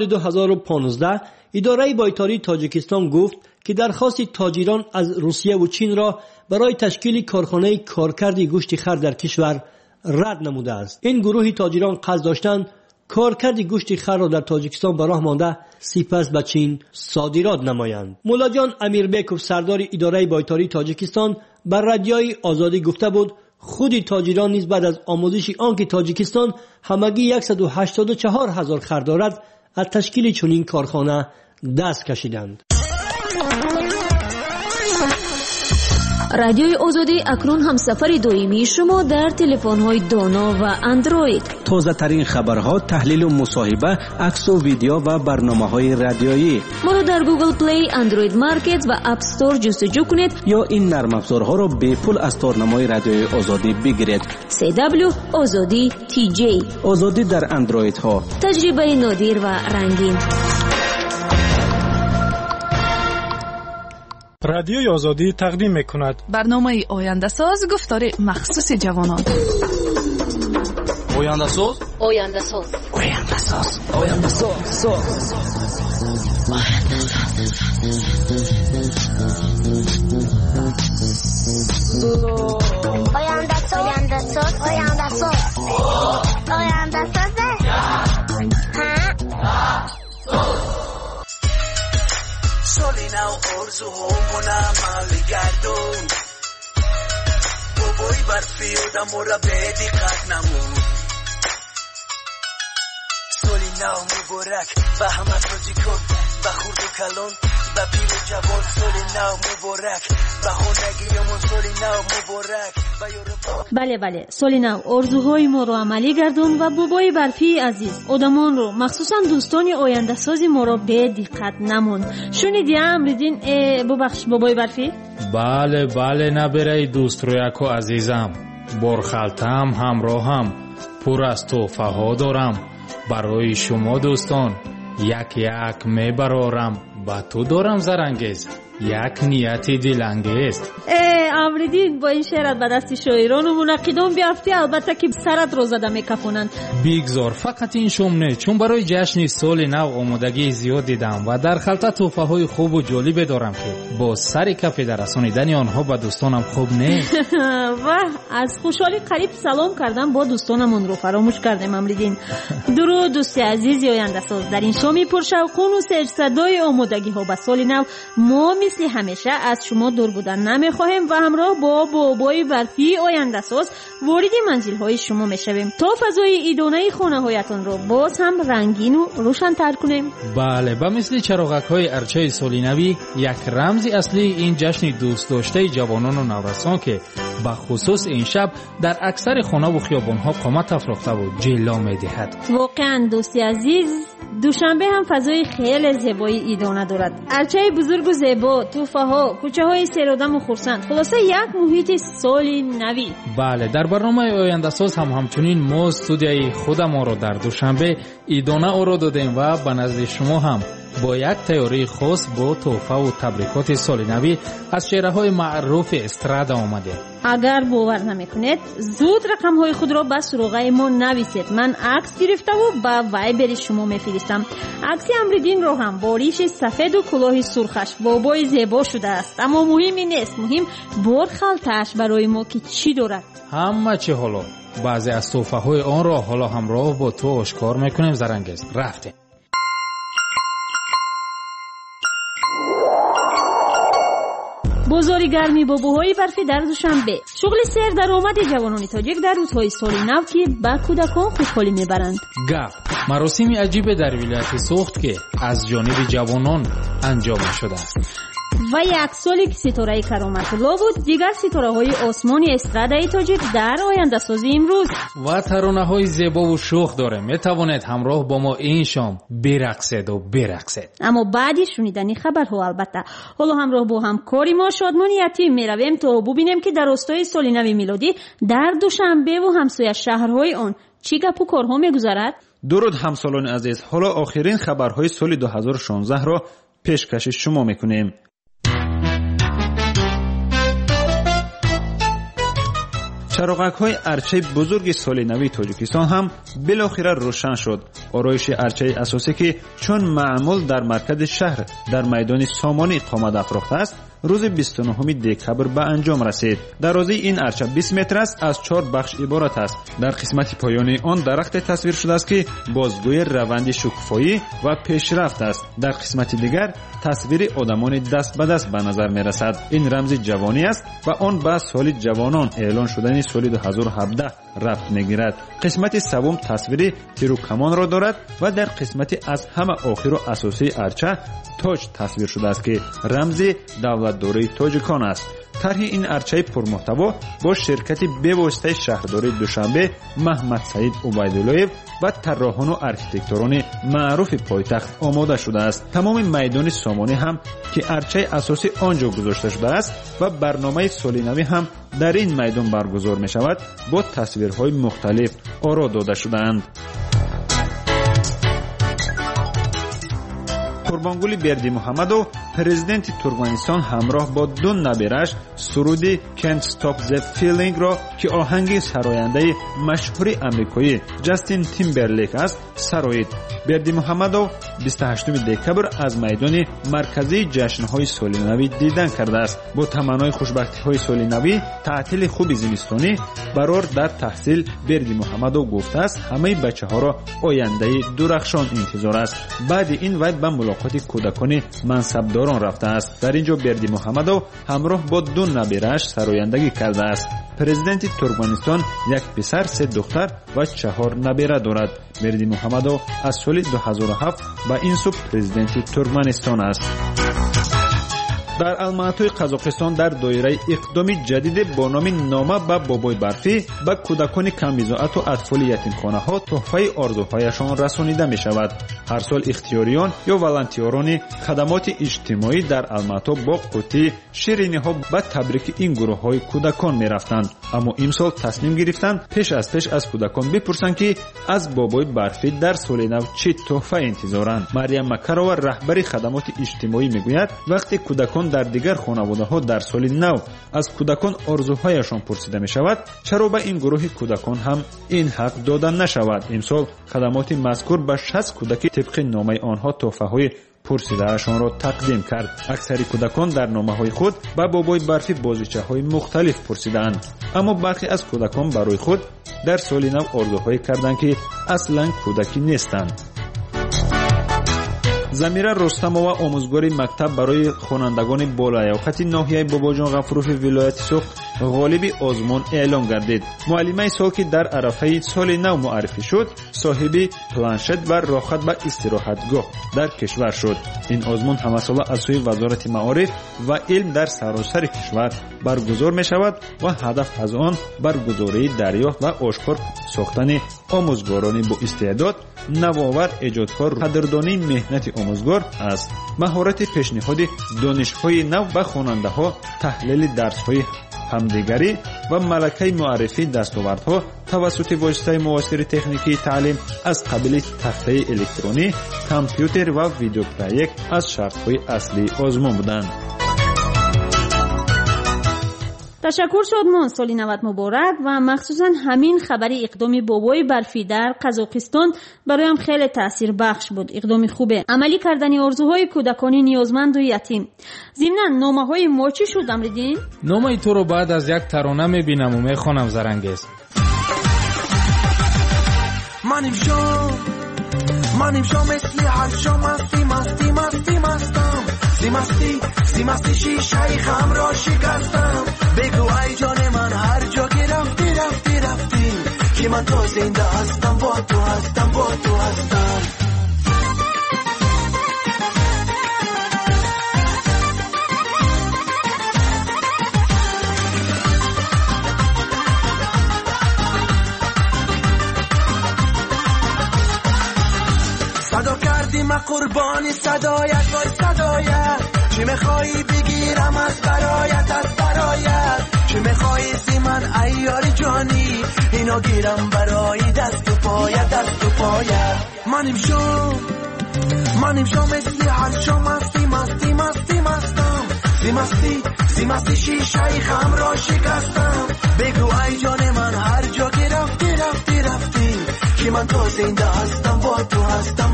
2015 اداره بایکاری تاجیکستان گفت که درخواست تاجران از روسیه و چین را برای تشکیل کارخانه کارکرد گوشت خر در کشور رد نموده است. این گروه تاجران قصد داشتند کارکرد گوشت خر را در تاجیکستان به راه مانده سپس به چین صادرات نمایند. مولا جان امیربکوف سردار اداره بایکاری تاجیکستان بر رادیوی آزادی گفته بود خود تاجران نیز بعد از آموزش آنکه تاجیکستان همگی 184,000 خر دارد از تشکیل چنین کارخانه دست کشیدند. رادیوی آزادی اکنون هم سفر دائمی شما در تلفن‌های دانا و اندروید. تازه ترین خبرها، تحلیل و مصاحبه، عکس و ویدیو و برنامه‌های رادیویی. ما را در گوگل پلی، اندروید مارکت و اپ استور جستجو کنید یا این نرم افزارها را به پول از تارنمای رادیوی آزادی بگیرید. CW آزادی TJ. آزادی در اندروید ها. تجربه نادر و رنگین. رادیوی آزادی تقدیم میکند برنامه آینده ساز، گفتار مخصوص جوانان. آینده ساز آینده ساز آینده ساز آینده ساز آینده ساز آینده ساز آینده ساز سالی نو آرزوهامون عمل گردون بابای برفی آدم را به دقت نمون سالی نو مبارک به همه تاجیکان به خورد و کلان و پیر جوان سال نو مبارک و خونگیمون سال نو مبارک. بله سال نو آرزوهای ما رو عملی گردون و بابای برفی عزیز آدمان رو مخصوصا دوستان آینده سازی ما رو به دقت نمون. شنیدی امریدین ببخش بابای برفی؟ بله نبرای دوست رویکو عزیزم، برخالتم همراهم پر از تحفه ها دارم برای شما دوستان، یک میبرارم با تو دارم زرانگیز، یک نیتی دلانگیز. امریدین با این شعرت به دست شاعران و منقدان بیافتی، البته که سرت رو زده میکفونند. بیگذار فقط این شم نه، چون برای جشن سال نو آمادگی زیاد دیدم و در خلطه تحفه های خوب و جالب دارم که با سر کف در رسانیدن آنها به دوستانم خوب نه. و از خوشحالی قریب سلام کردم با دوستانمون رو فراموش کردیم امریدین. درود دوستی عزیزی آینده ساز، در این شامی پرشوقون و سرصدای آمادگی ها به سال نو ما مثل همیشه از شما دور بودن نمیخواهیم و همراه با بابای برفی آینده ساز وارد منزل های شما میشویم تا فضای ایدانه خانه هایتان رو باز هم رنگین و روشن تر کنیم. بله، با مثل چراغک های ارچه سالی نوی یک رمز اصلی این جشن دوست داشته جوانان و نورسان که به خصوص این شب در اکثر خانه و خیابان ها قامت افراخته و جلوه میدهد. واقعا دوستی عزیز، دوشنبه هم فضای خیلی زیبایی ایدانه دارد. ارچه بزرگ و زیبا، توفه ها، کوچه های سیرادم و خرسند، خلاصه یک محیط سالی نوی. بله، در برنامه آینده ساز هم همچنین ما استودیوی خودمان رو در دوشنبه ایدانه او رو دادیم و به نزد شما هم با یک تیاری خاص با تحفه و تبریکات سال نوی از شعرهای معروف استرادا آمده. اگر باور نمیکنید زود رقم های خود را به سراغ ما نویسید. من عکس گرفته و به وایبر شما میفرستم. عکس امریدین رو هم با ریش سفید و کلاه سرخش بابای زیبا شده است، اما مهمی نیست، مهم برخالتش برای ما که چی دارد. همه چی حالا بعضی از تحفه های آن را حالا همراه با تو آشکار میکنیم. زرنگیز رفتیم. بازار گرمی باباهای برفی در دوشنبه. شغل سیر در آمد جوانان تاجیک در روزهای سال نو که به کودکان خوشحالی میبرند. گپ مراسمی عجیب در ولایت سوخت که از جانب جوانان انجام شده است. و یک سالی که ستاره کرامت الله بود، دیگر ستاره های آسمانی استرادای تاجیک در آینده سازی امروز و ترانه های زیبا و شوخ داره. می توانید همراه با ما این شام برقصید و برقصید. اما بعدی شنیدنی خبرها البته. حالا همراه با همکاری ما شادمان یتیم می رویم تا ببینیم که در راستای سال نو میلادی در دوشنبه و همسایه شهرهای آن چی گپ و کارها میگذرد. درود همسالان عزیز، حالا آخرین خبرهای سال 2016 را پیشکش شما میکنیم. چراغک های ارچه بزرگ سال نوی تاجیکستان هم بالاخره روشن شد. آرایش ارچه اساسی که چون معمول در مرکز شهر در میدان سامانی قامت افراخته است، روز 29 دکبر به انجام رسید. درازی این ارچه 20 متر است، از 4 بخش عبارت است. در قسمت پایانی آن درخت تصویر شده است که بازگوی روند شکوفایی و پیشرفت است. در قسمت دیگر تصویر آدمان دست به دست به نظر می رسد. این رمز جوانی است و آن به سال جوانان اعلان شدن سال 2017 ربط میگیرد. قسمت سوم تصویر تیر و کمان را دارد و در قسمت از همه آخر و اساسی ارچه تاج تصویر شده است که رمز دولتداری تاجیکان است. طرح این ارچه پرمحتوا با شرکت به‌واسطه شهردار دوشنبه محمد سعید عبیدالله و طراحان و آرکیتکتوران معروف پایتخت آماده شده است. تمام میدان سامانی هم که ارچه اساسی آنجا گذاشته شده است و برنامه سال نو هم در این میدان برگزار می شود با تصویرهای مختلف آرا داده شده‌اند. قربانگولی بردی محمدو پرزیدنت ترکمنستان همراه با دو نبیرش سرودی Can't Stop the Feeling را که آهنگ سراینده مشهور امریکایی جاستین تیمبرلیک است سرایید. بردی محمدو 28 دکبر از میدان مرکزی جشن‌های سال نو دیدن کرده است. با تمنای خوشبختی‌های سال نو تعطیل خوب زمستانی برار در تحصیل بردی محمدو گفته است همه بچه‌ها را آینده درخشان انتظار است. بعد این وقت به ملاقات کودکان منصبداران رفته است. در اینجا بردی محمدو همراه با دو نبیرش سرایندگی کرده است. پرزیدنت ترکمنستان یک پسر، 3 دختر و 4 نبیره دارد. بردی محمدو از سال 2007 به این سو پرزیدنت ترکمنستان است. дар алматои қазоқистон дар доираи иқдоми ҷадиде бо номи нома ба бобои барфӣ ба кӯдакони камбизоату атфоли ятимконаҳо тӯҳфаи орзуҳояшон расонида мешавад. ҳар сол ихтиёриён ё волонтёрони хадамоти иҷтимоӣ дар алмато бо қуттӣ шириниҳо ба табрики ин гурӯҳҳои кӯдакон мерафтанд. аммо имсол тасмим гирифтанд пеш аз кӯдакон бипурсанд ки аз бобои барфӣ дар соли нав чӣ тӯҳфа интизоранд. мариям макарова раҳбари хадамоти иҷтимоӣ мегӯяд вақте кӯдакон дар дигар хонаводаҳо дар соли нав аз кӯдакон орзуҳояшон пурсида мешавад, чаро ба ин гурӯҳи кӯдакон ҳам ин ҳақ дода нашавад. имсол хадамоти мазкур ба 60 кӯдаки тибқи номаи онҳо тӯҳфаҳои пурсидаашонро тақдим кард. аксари кӯдакон дар номаҳои худ ба бобои барфӣ бозичаҳои мухталиф пурсидаанд, аммо бархе аз кӯдакон барои худ дар соли нав орзуҳое карданд ки аслан кӯдакӣ нестанд. замира рустамова омӯзгори мактаб барои хонандагони болаёқати ноҳияи бобоҷон ғафурови вилояти сух ғолиби озмун эълон гардид. муаллимаи сол ки дар арафаи соли нав муаррифӣ шуд, соҳиби планшет ва рохат ба истироҳатгоҳ дар кишвар шуд. ин озмун ҳамасола аз сӯи вазорати маориф ва илм дар саросари кишвар баргузор мешавад ва ҳадаф аз он баргузории дарёфт ва ошкор сохтани омӯзгорони боистеъдод, навовар, эҷодкор, қадрдонии меҳнати омӯзгор аст. маҳорати пешниҳоди донишҳои нав ба хонандаҳо, таҳлили дарсҳои ҳамдигарӣ ва малакаи муаррифии дастовардҳо тавассути воситаи муосири техникии таълим аз қабили тахтаи электронӣ, компютер ва видеопроект аз шартҳои аслии озмун буданд. ташаккур шодмон, соли навад муборак ва махсусан ҳамин хабари иқдоми бобои барфӣ дар қазоқистон бароям хеле таъсирбахш буд. иқдоми хубе, амалӣ кардани орзуҳои кӯдакони ниёзманду ятим. зимнан номаҳои мо чӣ шуд Амриддин? номаи туро баъд аз як тарона мебинаму мехонам Зарангез. منیم شو مثل هر شو مستی شیشه خم را شکستم بگو ای جان من هر جا که رفتی که من تو زنده هستم با تو هستم صدا کردی ما قربانی صدایت وای صدایت چی میخوایی بگیرم از برایت چی میخوایی زی من ایاری جانی اینو گیرم برای دست و پایت منیم شو مثل هر شو مستی شیشه خم را شکستم بگو ای جان من هر جا که رفتی که من تو زنده هستم با تو هستم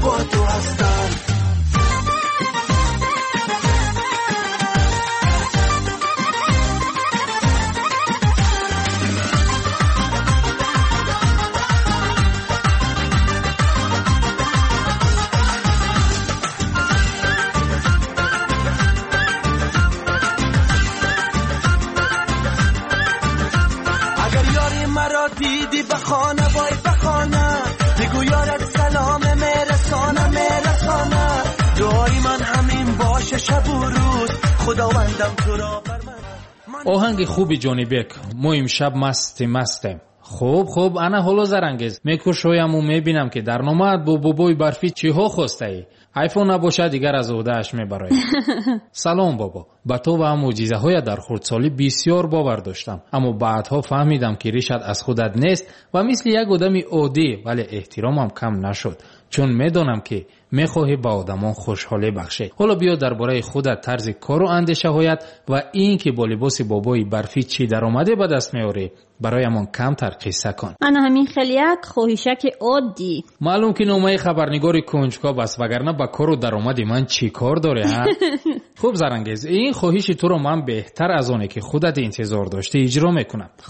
اگر یاری مرا دیدی بخانه وای بخانه بگو یارت سلام میرسانه دعای من همین باشه شب و روز خداوندم تو را بر من. آهنگ خوبی جانی بک. ما امشب مستیم. خوب انا حالا Зарангез میکشویم و میبینم که در نامت با بابای برفی چی ها خواسته ای. айфон набоша дигар аз уҳдааш мебароем. салом бобо, ба ту ва мӯъҷизаҳоят дар хурдсолӣ бисёр бовар доштам, аммо баъдҳо фаҳмидам ки ришат аз худат нест ва мисли як одами оддӣ, вале эҳтиромам кам нашуд, чун медонам ки мехоҳӣ ба одамон хушҳолӣ бахшӣ. ҳоло биё дар бораи худат тарзи кору андешаҳоят ва ин ки бо либоси бобои барфӣ чӣ даромаде ба даст меорӣ бароямон камтар қисса кун. ана ҳамин хеле як хоҳишаки оддӣ. маълум ки номаи хабарнигори кунҷкоб аст, вагарна ба кору даромади ман чӣ кор дорӣ ҳа? хуб Зарангез, ин хоҳиши туро ман беҳтар аз оне ки худат интизор доштӣ иҷро мекунам. хуб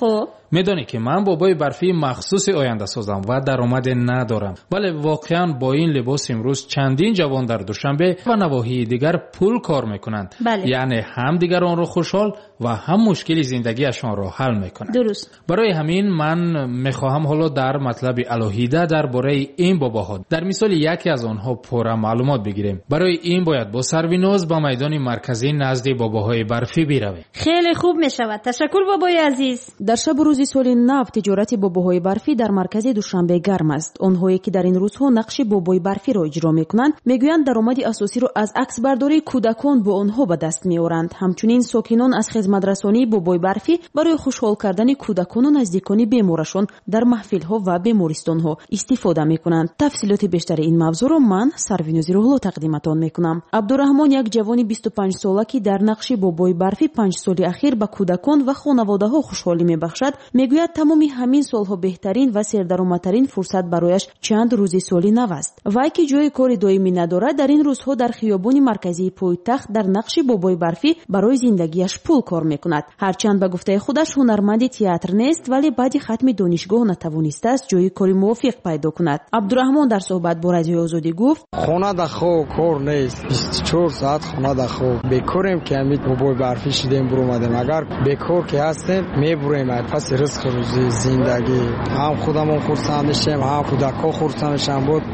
میدانی که من بابای برفی مخصوص آینده سازم و درآمد ندارم، ولی واقعا با این لباس امروز چندین جوان در دوشنبه و نواحی دیگر پول کار میکنند. یعنی هم دیگران رو خوشحال و هم مشکل زندگیشان را حل میکنند. درست. برای همین من میخواهم حالا در مطلب الهیده درباره این باباها در مثال یکی از آنها پر معلومات بگیریم. برای این باید با سرویناز با میدان مرکزی نزد باباهای برفی برویم. خیلی خوب میشود. تشکر بابای عزیز. در شب روز سال نو تجارت باباهای برفی در مرکز دوشنبه گرم است. آنهایی که در این روزها نقش بابای برفی را اجرا میکنند میگویند درآمد اساسی را از عکس برداری کودکان با آنها به دست میآورند. همچنین ساکنان از خدمت رسانی بابای برفی برای خوشحال کردن کودکان و نزدیکان بیمارشان در محفل‌ها و بیمارستان‌ها استفاده میکنند. تفصیلات بیشتر این موضوع را من سرویناز روحلو تقدیمتان میکنم. عبدالرحمن یک جوان 25 ساله که در نقش بابای برفی 5 سال اخیر به کودکان و خانواده‌ها خوشحالی میبخشد میگوید تمام همین سالها بهترین و سردرآمدترین فرصت برایش چند روز سال نو است. وای که جای کار دائمی ندارد در این روزها در خیابان مرکزی پایتخت در نقش بابای برفی برای زندگیش پول کار میکند. هرچند به گفته خودش هنرمند تئاتر نیست ولی بعد ختم دانشگاه نتوانسته است جای کاری موافق پیدا کند. عبدالرحمن در صحبت با رادیو آزادی گفت خانه دخو کار نیست، 24 ساعت خانه دخو بیکاریم که همین بابای برفی شدیم برآمدیم. اگر بیکار که هستیم میبریم پس رزق روزی زندگی هم خودمون خرسند میشیم هم کودکا خرسند میشن. بود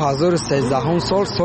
2013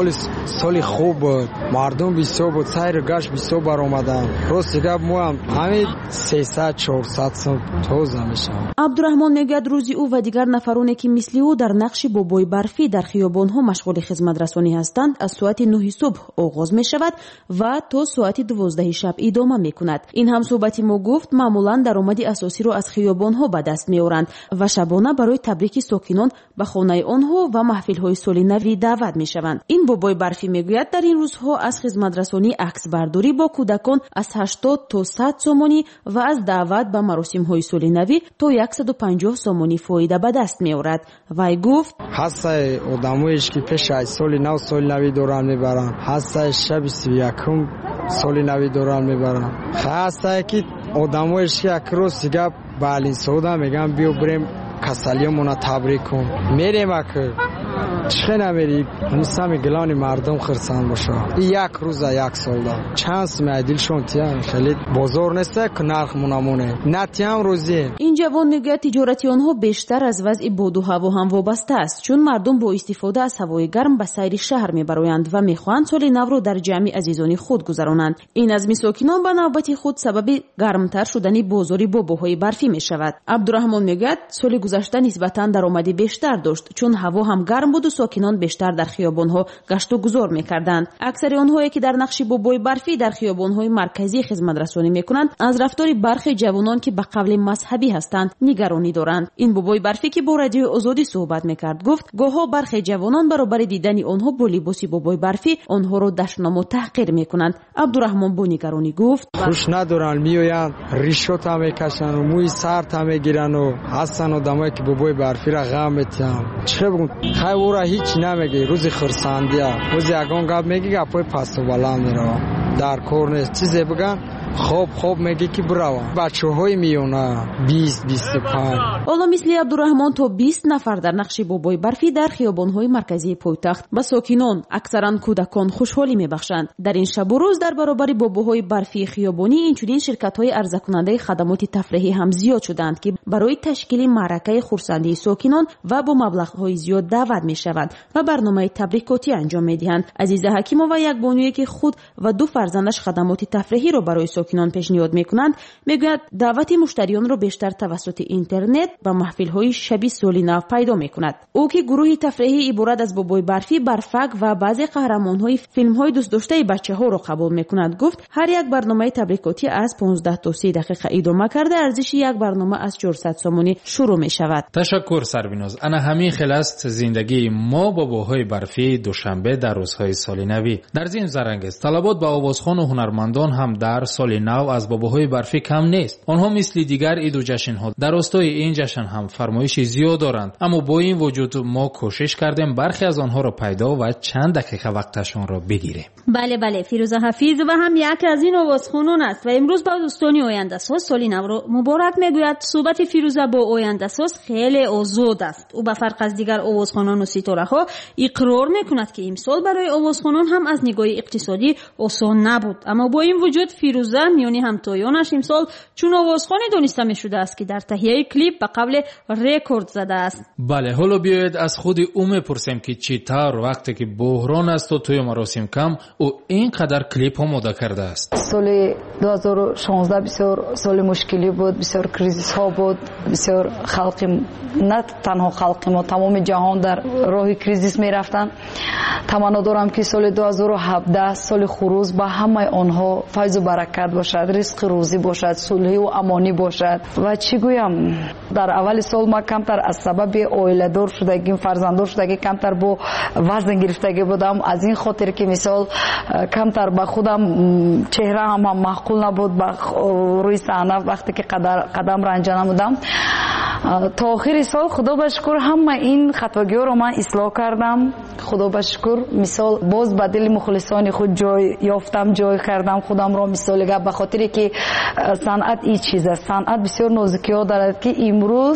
سال خوب بود، مردم بیسو بود، سیر گشت بیسو برآمدن. روز دیگه ما هم همین 300 400 سال توزه میشم. عبدالرحمن میگوید روزی او و دیگر نفرانی که مثل او در نقش بابای برفی در خیابان‌ها مشغول خدمت رسانی هستند از ساعت 9 صبح آغاز می شود و تا ساعت 12 شب ادامه می کند. این هم صحبتی ما گفت معمولا درآمد اساسی را از خیابان‌ها به دست می‌آورند و شبانه برای تبریک ساکنان به خانه آنها و محفل‌های سال نو دعوت می‌شوند. این بابای برفی میگوید در این روزها از خدمت رسانی عکس برداری با کودکان از 80 تا 100 سومانی و از دعوت به مراسم‌های سال نو تا 150 سومانی فایده به دست می‌آورد. وی گفت هسته آدمایش که پیش از سال نو دوران میبرن، هسته شب 31 سال نو دوران میبرن، هسته که آدمایش که یک روز دیگه بالی سودا میگن بیو بریم کسالیمون تبریک کن. میریم که چه نمیری مثلا گلانی مردم خرسان باشه. یک روز یک سال دا چانس میدیلشون تیان خیلی بازار نیست که نرخ منامونه نتیام روزی. این جوان میگه تجارتی آنها بیشتر از وضع باد و هوا هم وابسته است، چون مردم با استفاده از هوای گرم به سیر شهر میبرند و میخواهند سال نو رو در جمع عزیزانی خود گذرانند. این از مساکنان به نوبت خود سبب گرمتر شدن بازاری باباهای برفی میشود. عبدالرحمن میگه سال گذشته نسبتا درآمدی بیشتر داشت چون هوا هم گرم بود و ساکنان بیشتر در خیابان‌ها گشت و گذار می‌کردند. اکثر آنهایی که در نقش بابای برفی در خیابان‌های مرکزی خدمت رسانی می‌کنند از رفتار برخی جوانان که به قول مذهبی هستند نگرانی دارند. این بابای برفی که با رادیو آزادی صحبت می‌کرد گفت گاه‌ها برخی جوانان برابر دیدن آنها با لباس بابای برفی آنها را دشنام و تحقیر می‌کنند. عبدالرحمن با نگرانی گفت خوش ندارن میآیند ریشوت هم می‌کشن و موی سر هم می‌گیرن و هستن آدمایی که بابای برفی را غم می‌تن. چه بگم خیلی هیچ نمیگی روزی خرسندیه روزی یگان گپ میگی گپای پس و بالا میره در کار نیست چیزی بگن خوب میگی که برو بچه‌های میونه 20 25. حالا مثل عبدالرحمن تا 20 نفر در نقش بابای برفی در خیابان‌های مرکزی پایتخت با ساکنان اکثرا کودکان خوشحالی میبخشند. در این شب و روز در برابر باباهای برفی خیابانی اینچنین شرکت‌های عرضه کننده خدمات تفریحی هم زیاد شدند که برای تشکیل معرکه خرسندی ساکنان و با مبلغ‌های زیاد دعوت میشوند و برنامه تبریکاتی انجام میدهند. عزیزه حکیمова یک بانویی که خود و 2 فرزندش خدمات تفریحی را برای ساکنان پیشنهاد میکنند میگوید دعوت مشتریان را بیشتر توسط اینترنت و محفل‌های شب سال نو پیدا میکند. او که گروه تفریحی عبارت از بابای برفی، برفک و بعضی قهرمان‌های فیلم‌های دوست داشته بچه‌ها را قبول میکند. گفت هر یک برنامه تبریکاتی از 15 تا 30 دقیقه ادامه کرده ارزش یک برنامه از 400 سومانی شروع میشود. تشکر سرویناز. انا همین خلاص زندگی ما باباهای برفی دوشنبه در روزهای سال نو. در ضمن زرنگست طلبات به آوازخوان و هنرمندان هم در سال соли нав аз бобоҳои барфӣ кам нест. онҳо мисли дигар иду ҷашнҳо дар ростои ин ҷашн ҳам фармоиши зиёд доранд, аммо бо ин вуҷуд мо кӯшиш кардем бархе аз онҳоро пайдо ва чанд дақиқа вақташонро бигирем. бале фирӯза ҳафизова ҳам яке аз ин овозхонон аст ва имрӯз ба дӯстони ояндасоз соли навро муборак мегӯяд. суҳбати фирӯза бо ояндасоз хеле озод аст. ӯ ба фарқ аз дигар овозхонону ситораҳо иқрор мекунад ки имсол барои овозхонон ҳам аз нигоҳи иқтисодӣ осон набуд, аммо бо ин вуҷуд фирӯза миёни ҳамтоёнаш имсол чун овозхоне дониста мешудааст ки дар таҳияи клип ба қавле рекорд задааст. бале, ҳоло биёед аз худи ӯ мепурсем ки чӣ тавр вақте ки буҳрон асту тӯи маросим кам ӯ ин қадар клип омода кардааст. соли 2016 бисёр соли мушкилӣ буд, бисёр кризисҳо буд, бисёр халқи на танҳо халқи мо тамоми ҷаҳон дар роҳи кризис мерафтанд. таманно дорам ки соли 2017 соли хурӯз ба ҳамаи онҳо файзу баракат бошад, ризқи рӯзӣ бошад, сулҳу амонӣ бошад. ва чӣ гӯям, дар аввали сол ма камтар аз сабаби оиладор шудагим, фарзанддор шудагӣ камтар бо вазн гирифтагӣ будам. аз ин хотир ки мисол камтар ба худам чеҳраам ҳам маъқул набуд ба рӯи саҳна вақте ки қадам ранҷа намудам. то охири сол худо ба шукр ҳама ин хатогиҳоро ман ислоҳ кардам. худо ба шукр мисол боз ба дили мухлисони худ ҷой ёфтам, ҷой кардам худамро. мисоли гап ба хотире ки санъат ин чиз аст. санъат бисёр нозукиҳо дорад ки имрӯз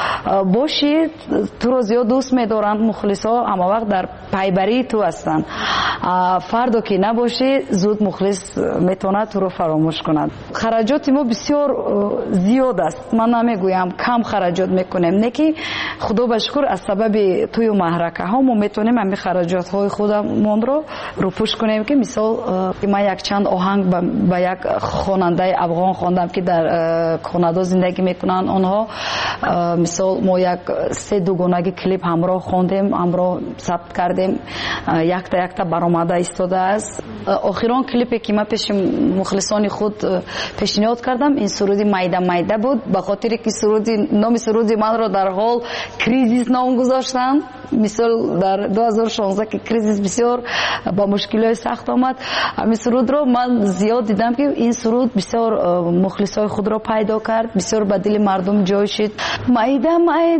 боши туро зиёд дӯст медоранд мухлисҳо, ҳамавақт дар пайбарии ту ҳастанд. фардо ки набоши зуд мухлис метавонад туро фаромӯш кунад. хараҷоти мо бисёр зиёд аст. ман намегӯям кам хараҷот мекунем, не ки худо ба шукр аз сабаби тӯю маҳракаҳо мо метавонем ҳамин хараҷотҳои худамонро рӯпӯш кунем. ки мисол ман якчанд оҳанг ба як хонандаи афғон хондам ки дар канада зиндагӣ мекунанд. онҳо мисол мо як 3 дугонаги клип ҳамроҳ хондем, ҳамроҳ сабт кардем, якта баромада истодааст. охирон клипе ки ман пеши мухлисони худ пешниҳод кардам, ин суруди майда буд, ба хотире ки номи суруди манро дар ҳол кризис ном гузоштанд. мисол дар 2016 ки кризис бисёр ба мушкилои сахт омад, ҳамин сурудро ман зиёд дидам ки ин суруд бисёр мухлисои худро пайдо кард, бисёр ба дили мардум ҷой шид. майда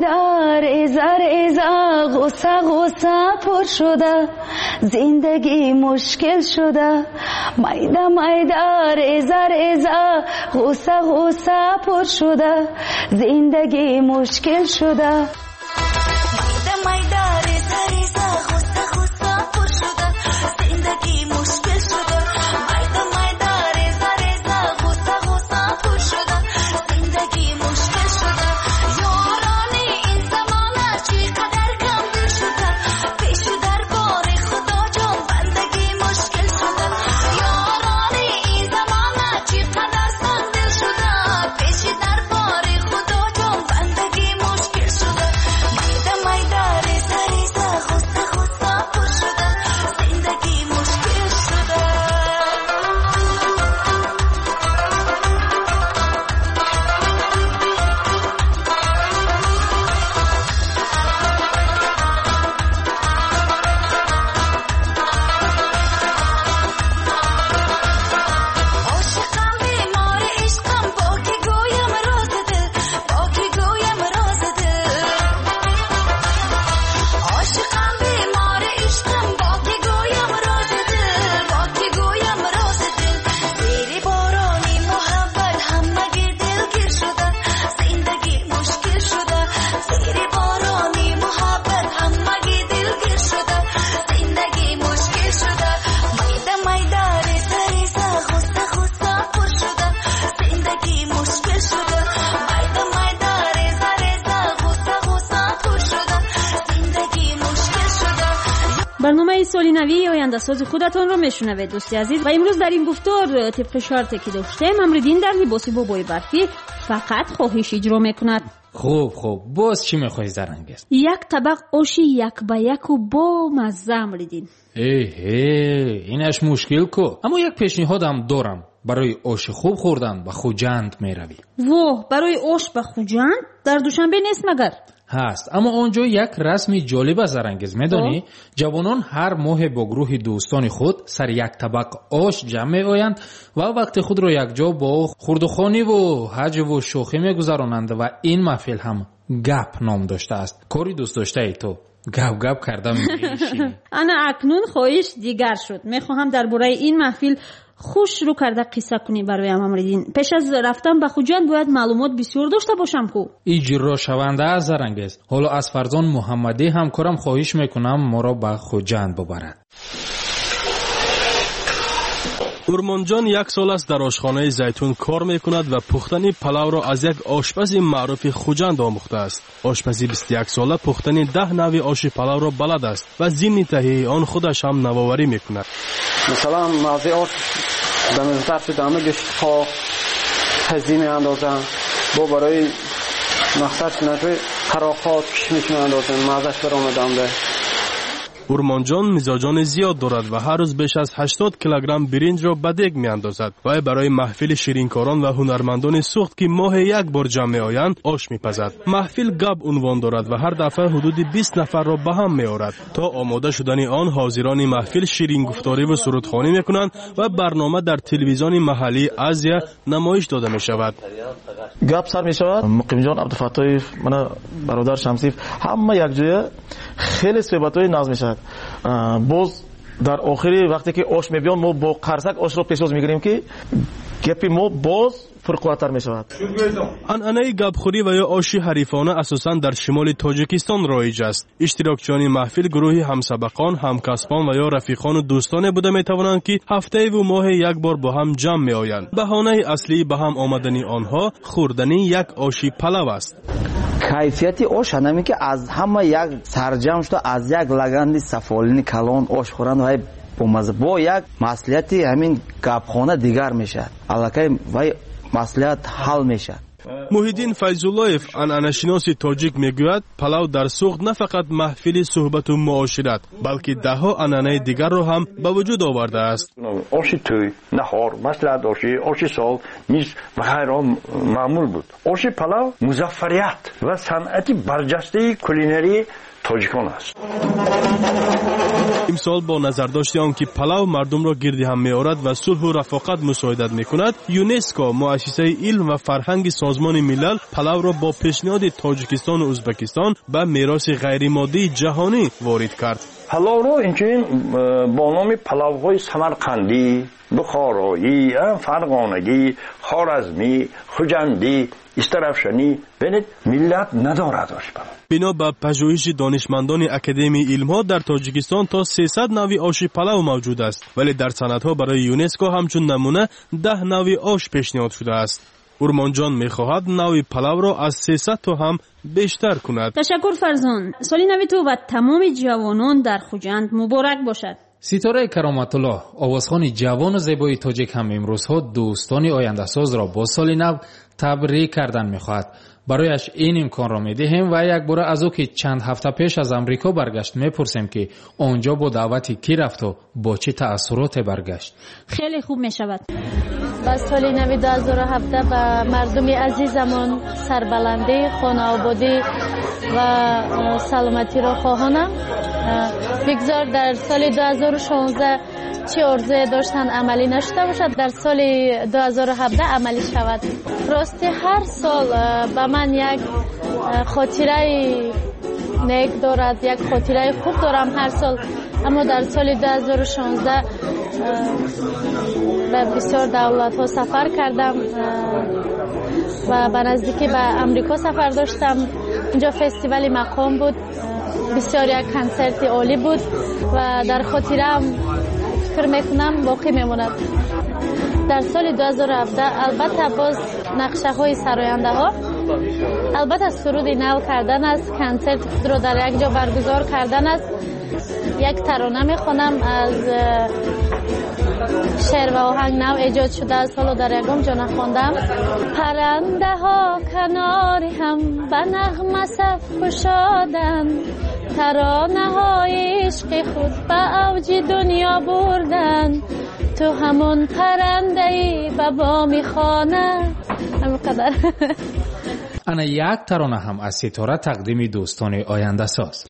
реза ғусса пур шуда, зиндагӣ мушкил шуда. майда реза ғусса пур шуда, зиндагӣ мушкил шуда. майда реза ғусса пур шуда, зиндагӣ мушкил шуда. майда реза ғусса пур шуда, зиндагӣ мушкил шуда. ёрони ин замона чӣ қадар кам дил шуда, пешу дарбори худо ҷон бандагӣ мушкил шуда. ёрони ин замона чӣ қадар санг дил шуда, пеши дарбори худо ҷон бандагӣ мушкил шуда. майда реза ғусса пур шуда, зиндагӣ мушкил шуда. عاشقم بیمار عشقم با که گویم راز دل، با که گویم راز دل. عاشقم بیمار عشقم با که گویم راز دل، با که گویم راز دل. زیر بارانی محبت همگی دلگیر شدن، زندگی مشکل شده. زیر بارانی محبت همگی دلگیر شدن، زندگی مشکل شده. майда реза ғусса пур шуда, зиндагӣ мушкил шуда. майда реза ғусса пур шуда, зиндагӣ мушкил шуда. барномаи соли навии ояндасози худатонро мешунавед дӯсти азиз. ва имрӯз дар ин гуфтор тибқи шарте ки доштем, амриддин дар либоси бобои барфӣ фақат хоҳиш иҷро мекунад. хуб боз чӣ мехоҳӣ зарангез? як табақ оши якбаяку бо мазза амриддин. инаш мушкил ку. аммо як пешниҳодам дорам. барои оши хуб хӯрдан ба хуҷанд меравӣ. воҳ, барои ош ба хуҷанд дар душанбе нест магар? هست. اما آنجا یک رسم جالب و زرانگیز میدانی؟ جوانان هر ماه با گروه دوستان خود سر یک طبق آش جمع میآیند و وقت خود را یک جا با خردخوانی و حج و شوخی میگذرانند و این محفل هم گپ نام داشته است. کاری دوست داشته ای تو؟ گپ کردم میشی. انا اکنون خواهش دیگر شد. میخواهم درباره این محفل خوش رو کرده قصه کنی برایم امریدین. پیش از رفتن به خوجند باید معلومات بسیار داشته باشم کو. اجرا شونده از زرانگیز. حالا از فرزان محمدی همکارم خواهش میکنم ما را به خوجند ببرد. ارمانجان 1 سال است در آشخانه زیتون کار میکند و پختن پلاو را از یک آشپز معروف خوجند آموخته است. آشپزی 21 ساله پختن 10 نوع آش پلاو را بلد است و ضمن تهیه آن خودش هم نوآوری میکند. مثلا موضع آش در طرف دامه گشت ها هزی میاندازن، با برای مقصد نجوی خراقات کشمیش میاندازن، مازش برآمدن ده. ارمانجان مزاجان زیاد دارد و هر روز بیش از 80 کیلوگرم برنج را به دیگ میاندازد و برای محفل شیرینکاران و هنرمندان سوخت که ماه یک بار جمع میآیند آش میپزد. محفل گپ عنوان دارد و هر دفعه حدود 20 نفر را به هم میآورد. تا آماده شدن آن حاضران محفل شیرین گفتاری و سرودخوانی میکنند و برنامه در تلویزیون محلی آزیا نمایش داده می شود. گپ سر می شود. مقیم جان عبدالفتاح من برادر شمسی همه یک جای خیلی صحبت‌های ناز می شود. باز در آخری وقتی که آش میبیان ما با قرصک آش رو پیش میگیریم که گپی ما باز پرقوتر می شود. عنعنه گپخوری و یا آشی حریفانه اساساً در شمال تاجیکستان رایج است. اشتراکچیان محفل گروهی همسبقان، همکسبان و یا رفیقان و دوستان بوده می توانند که هفته و ماه یک بار با هم جمع می آیند. بهانه اصلی به هم آمدنی آنها خوردن یک آشی پلو است. کیفیت آش هنمی که از همه یک سرجم شده از یک لگند سفالین کلان آش خورند و با یک مسئولیت همین گپخانه دیگر میشه. الکی وای مسئولیت حل میشه. محیدین فیض‌اللهیف عنعنه‌شناس تاجیک میگوید پلاو در سوخت نه فقط محفل صحبت و معاشرت بلکه دهها عنعنه دیگر را هم به وجود آورده است. آش توی، نهار، مسئلت آش سال، میز و غیره معمول بود. آش پلاو مظفریت و صنعت برجسته کولینری تاجیکان است. امسال با نظرداشت آنکه پلاو مردم را گردی هم می‌آورد و صلح و رفاقت مساعدت می‌کند، یونسکو مؤسسه علم و فرهنگ سازمان ملل پلاو را با پیشنهاد تاجیکستان و ازبکستان به میراث غیرمادی جهانی وارد کرد. پلاو را اینچنین با نام پلاوهای سمرقندی، بخارایی، فرغانگی، خوارزمی، خوجندی، استرافشانی ببینید ملت ندارد آش پلاو. بنا به پژوهش دانشمندان اکادمی علم‌ها در تاجیکستان تا 300 نوع آش پلاو موجود است ولی در سندها برای یونسکو همچون نمونه 10 نوع آش پیشنهاد شده است. ارمانجان می‌خواهد نوع پلاو را از 300 تا هم بیشتر کند. تشکر فرزان. سال نو تو و تمام جوانان در خوجند مبارک باشد. ستاره کرامت الله آوازخوان جوان و زیبای تاجیک هم امروزها دوستان آینده ساز را با سال نو تبریک کردن می‌خواهد. برایش این امکان را می‌دهیم و یک بار از او که چند هفته پیش از امریکا برگشت می‌پرسیم که آنجا با دعوتی کی رفت و با چه تأثیرات برگشت. خیلی خوب می‌شود. با سال نو 2017 به مردم عزیزمون سربلندی، خانه‌آبادی و سلامتی را خواهانم. بگذار در سال 2016 چه آرزویی داشتن عملی نشده باشد در سال 2017 عملی شود. راستی هر سال به من یک خاطره نیک دارد، یک خاطره خوب دارم هر سال. اما در سال 2016 به بسیار دولت ها سفر کردم و به نزدیکی به امریکا سفر داشتم. اینجا فستیوال مقام بود، بسیار یک کنسرت عالی بود و در خاطرم فکر میکنم باقی میموند. در سال 2017 البته باز نقشه های سراینده ها، البته سرود نو کردن است، کنسرت خود را در یک جا برگزار کردن است. یک ترانه میخونم از شعر و آهنگ نو ایجاد شده است، حالا در یکم جا نخوندم. پرنده ها کنار هم به نغمه صف گشادند، ترانه های عشق خود به اوج دنیا بردند، تو همون پرنده ای به بامی خانه. همینقدر. انا یک ترانه هم از ستاره تقدیم دوستان آینده ساز.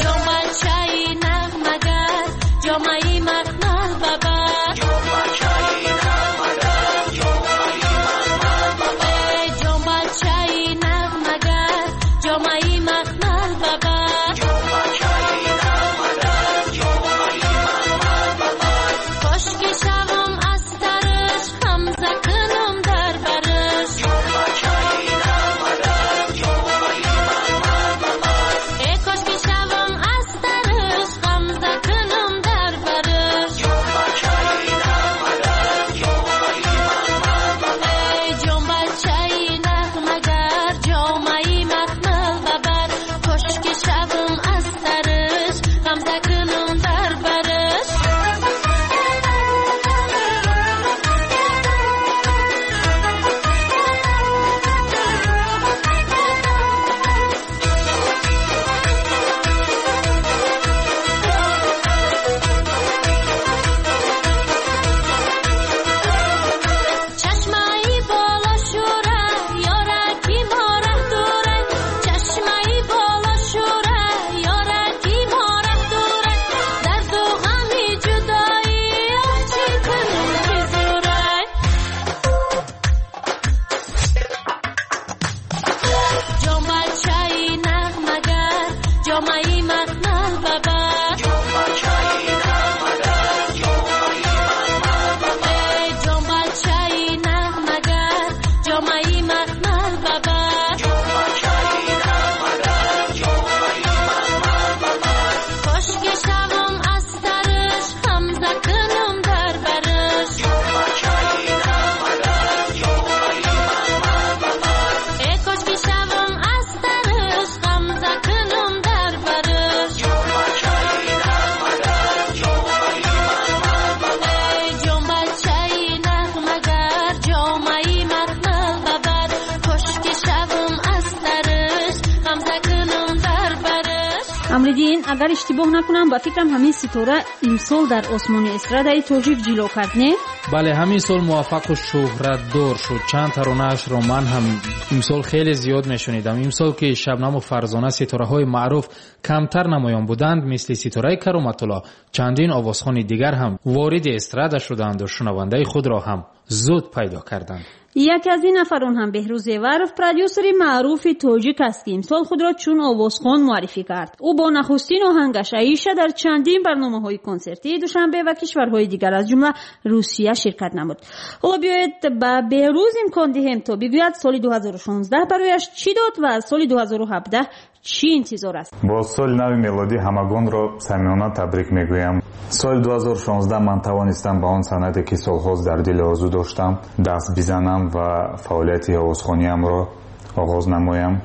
امریدین اگر اشتباه نکنم با فکرم همین ستاره امسال در آسمان استرادای تاجیک جلو کرد نه؟ بله همین سال موفق و شهرت دار شد. چند ترانه‌اش را من هم امسال خیلی زیاد میشنیدم. امسال که شبنم و فرزانه ستاره های معروف کمتر نمایان بودند مثل ستاره کرامت الله، چندین آوازخوان دیگر هم وارد استرادا شدند و شنونده خود را هم زود پیدا کردند. یکی از این نفران هم بهروز ورف پرودیوسر معروف تاجیک است که امسال خود را چون آوازخوان معرفی کرد. او با نخستین آهنگش عایشه در چندین برنامه‌های کنسرتی دوشنبه و کشورهای دیگر از جمله روسیه شرکت نمود. حالا بیایید به بهروز امکان دهیم تا بگوید سال 2016 برایش چی داد و از سال 2017 چی انتظار است. با سال نو میلادی همگان را صمیمانه تبریک میگویم. سال 2016 من توانستم به آن صنعتی که سال‌هاست در دل آرزو داشتم دست بزنم و فعالیت آوازخوانیم را آغاز نمایم.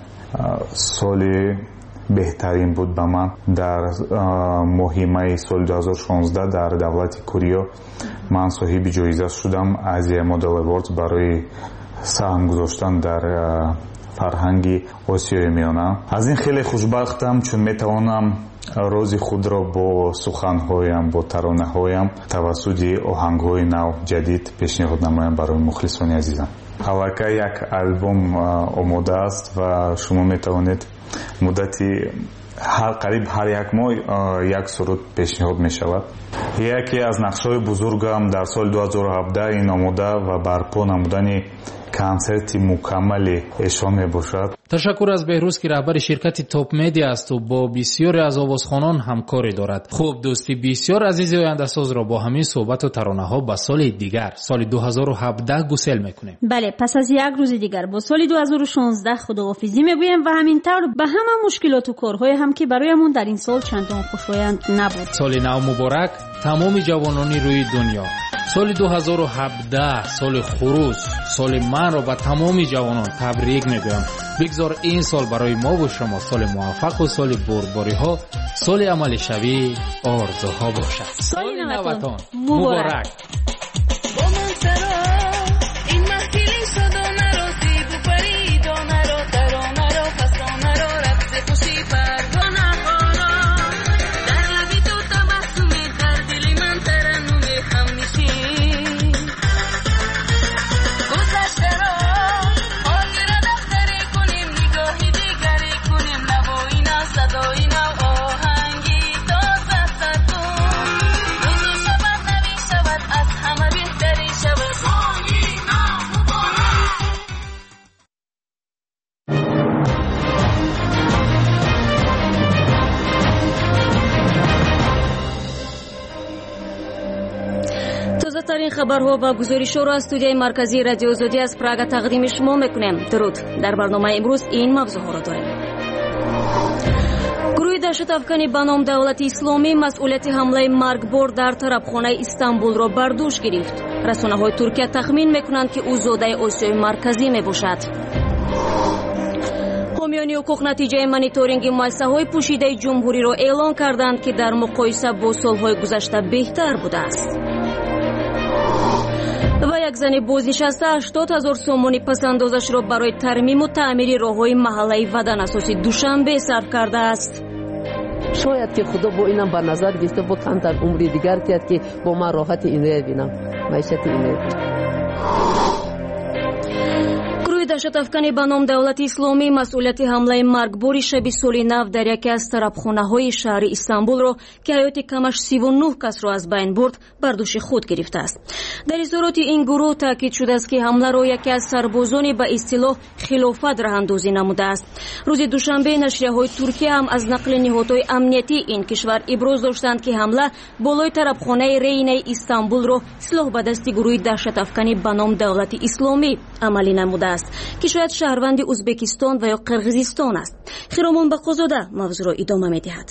سال بهترین بود به من. در ماه می سال 2016 در دولت کوریا من صاحب جایزه شدم آسیا مدل اووردز برای سهم گذاشتن در فرهنگی آسیای میانه. از این خیلی خوشبختم چون میتوانم روزی خود را با سخنهایم با ترانه‌هایم توسط آهنگ‌های نو جدید پیشنهاد نمایم برای مخلصان عزیزم. حالا یک آلبوم آماده است و شما میتوانید مدتی قریب هر یک ماه یک سرود پیشنهاد می شود. یکی از نقشه‌های بزرگم در سال 2017 این آماده و برپا نمودن کنسرت مکمل اجرا می باشد. تشکر از بهروز که رهبر شرکت توپ مدیا است و با بسیاری از آوازخوانان همکاری دارد. خوب دوستی بسیار عزیز آینده ساز را با همین صحبت و ترانه ها با سال دیگر سال 2017 گسل میکنیم. بله پس از یک روز دیگر با سال 2016 خداحافظی میگویم و همینطور به همه مشکلات و کارهای هم که برایمون در این سال چندان خوشایند نبود. سال نو مبارک تمام جوانان روی دنیا. سال 2017 سال خروس، سال من را به تمام جوانان تبریک میگویم. بگذار این سال برای ما و شما سال موفق و سال بردباری ها، سال عمل شوی آرزوها باشد. سال نوتان مبارک. تازترین خبرها و گزارش‌ها را از استودیوی مرکزی رادیو آزادی از پراگ تقدیم شما میکنیم. درود. در برنامه امروز این موضوعها را داریم. گروه دهشت افکنی به نام دولت اسلامی مسئولیت حمله مرگبار در طرفخانه استانبول را بر دوش گرفت. رسانه‌های ترکیه تخمین میکنند که او زاده آسیای مرکزی میباشد. حامیان حقوق نتیجه مانیتورینگ مؤسسه‌های پوشیده جمهوری را اعلام کردند که در مقایسه با سالهای گذشته بهتر بوده است. و یک زن بازنشسته 80,000 سومانی پسندازش را برای ترمیم و تعمیر راه‌های محله ودن اساسی دوشنبه صرف کرده است. شاید که خدا با اینم به نظر گرفته بود کمتر عمری دیگر کرد که با من راحت اینو ببینم، معیشت اینو. دهشت افکنی به نام دولت اسلامی مسئولیت حمله مرگباری شب سال نو در یکی از طرفخانه‌های شهر استانبول را که حیات کمش 39 کس را از بین برد بر دوش خود گرفته است. در اظهارات این گروه تاکید شده است که حمله را یکی از سربازان به اصطلاح خلافت راهاندازی نموده است. روز دوشنبه نشریه‌های ترکیه هم از نقل نهادهای امنیتی این کشور ابراز داشتند که حمله بالای طرفخانه رینه استانبول را سلاح به دست گروه دهشت افکنی به نام دولت اسلامی عملی نموده است که شاید شهروند ازبکستان و یا قرقیزستان است. خیرامان بقازاده موضوع را ادامه می‌دهد.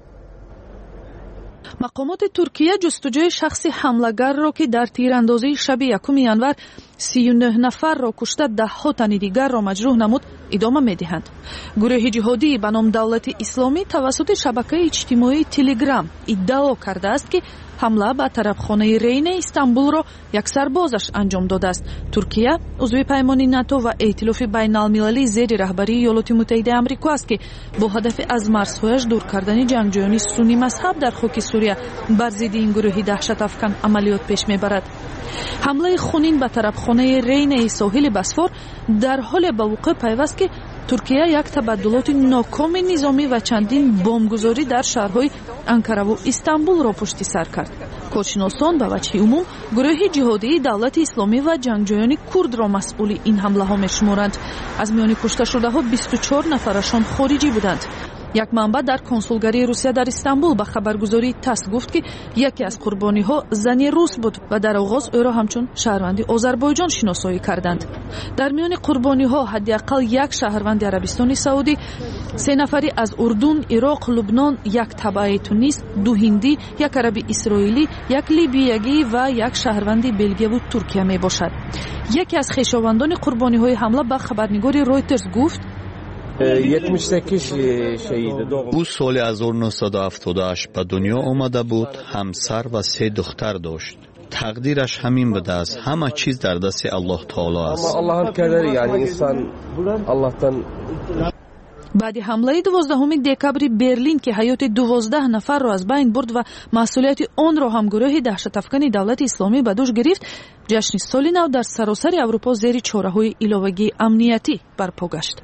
مقامات ترکیه جستجوی شخص حمله‌گر را که در تیراندازی شب 1 ینور 39 نفر را کشته 10 تن دیگر را مجروح نمود ادامه می‌دهند. گروه جهادی به نام دولت اسلامی توسط شبکه اجتماعی تلگرام ادعا کرده است که حمله به طرفخانه رین استانبول را یک سربازش انجام داده است. ترکیه عضو پیمان ناتو و ائتلاف بین‌المللی زیر رهبری ایالات متحده آمریکا است که با هدف از مرزهایش دور کردن جنگجویان سنی مذهب در خاک سوریه بر ضد این گروه دهشت افکن عملیات پیش میبرد. حمله خونین به طرفخانه رین ساحل بسفور در حال به وقوع پیوست که ترکیه یک تبادلات ناکام نظامی و چندین بمبگذاری در شهرهای انکره و استانبول را پشت سر کرد. کارشناسان به وجه عموم گروه جهادی دولت اسلامی و جنگجویان کرد را مسئول این حمله ها می‌شمارند. از میان کشته شده ها 24 نفرشان خارجی بودند. یک منبع در کنسولگری روسیه در استانبول به خبرگزاری تاس گفت که یکی از قربانی ها زنی روس بود و در آغاز او را همچون شهروند آذربایجان شناسایی کردند. در میان قربانی ها حداقل یک شهروند عربستان سعودی، 3 نفری از اردن، عراق، لبنان، یک تبع تونس، 2 هندی، یک عربی اسرائیلی، یک لیبیایی و یک شهروند بلژیک و ترکیه می باشد. یکی از خویشاوندان قربانی های حمله به خبرنگار رویترز گفت او سال 1978 به دنیا آمده بود، همسر و 3 دختر داشت. تقدیرش همین بوده است. همه چیز در دست الله تعالی است. بعد حمله 12 دکبر برلین که حیات 12 نفر را از بین برد و مسئولیت آن را هم گروه دهشت افکنی دولت اسلامی به دوش گرفت، جشن سال نو در سراسر اروپا زیر چاره‌های علاوگی امنیتی برپا گشت.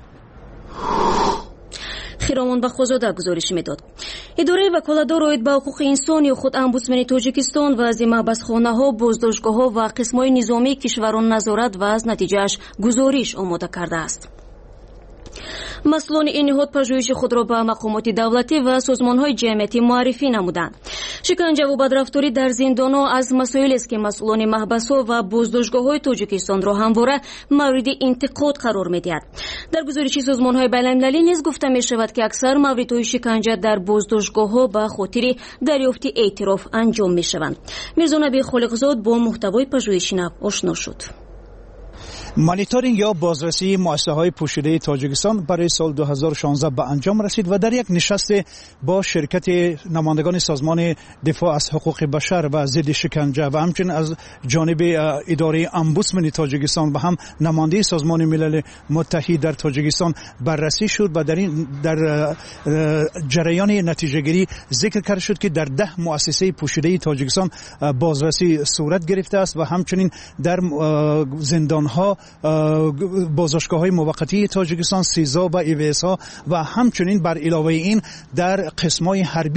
خیرامان بخوزاده گزارش میداد. اداره وکالتدار اوید به حقوق انسانی خود امبودسمن تاجیکستان و از محبسخانه‌ها، بازداشتگاه‌ها و قسم‌های نظامی کشوران نظارت و از نتیجهش گزارش آماده کرده است. مسئولان این نهاد پژوهش خود را به مقامات دولتی و سازمان‌های جمعیتی معرفی نمودند. شکنجه و بدرفتاری در زندان‌ها از مسائلی است که مسئولان محبس‌ها و بازداشتگاه‌های تاجیکستان را همواره مورد انتقاد قرار می‌دهند. در گزارش سازمان‌های بین‌المللی نیز گفته می‌شود که اکثر موردهای شکنجه در بازداشتگاه‌ها به خاطر دریافت اعتراف انجام می‌شوند. میرزا نبی خالقزاد با محتوای پژوهش نو آشنا شد. مانیتورینگ یا بازرسی مؤسسه‌های پوشیده تاجیکستان برای سال 2016 به انجام رسید و در یک نشست با شرکت نمایندگان سازمان دفاع از حقوق بشر و ضد شکنجه و همچنین از جانب اداره امبودسمن تاجیکستان و هم نماینده سازمان ملل متحد در تاجیکستان بررسی شد و در جریان نتیجه گیری ذکر کرده شد که در 10 مؤسسه پوشیده تاجیکستان بازرسی صورت گرفته است و همچنین در زندان‌ها، بازداشتگاه‌های موقتی تاجیکستان، سیزا و ایویسا و همچنین بر علاوه این در قسم‌های حربی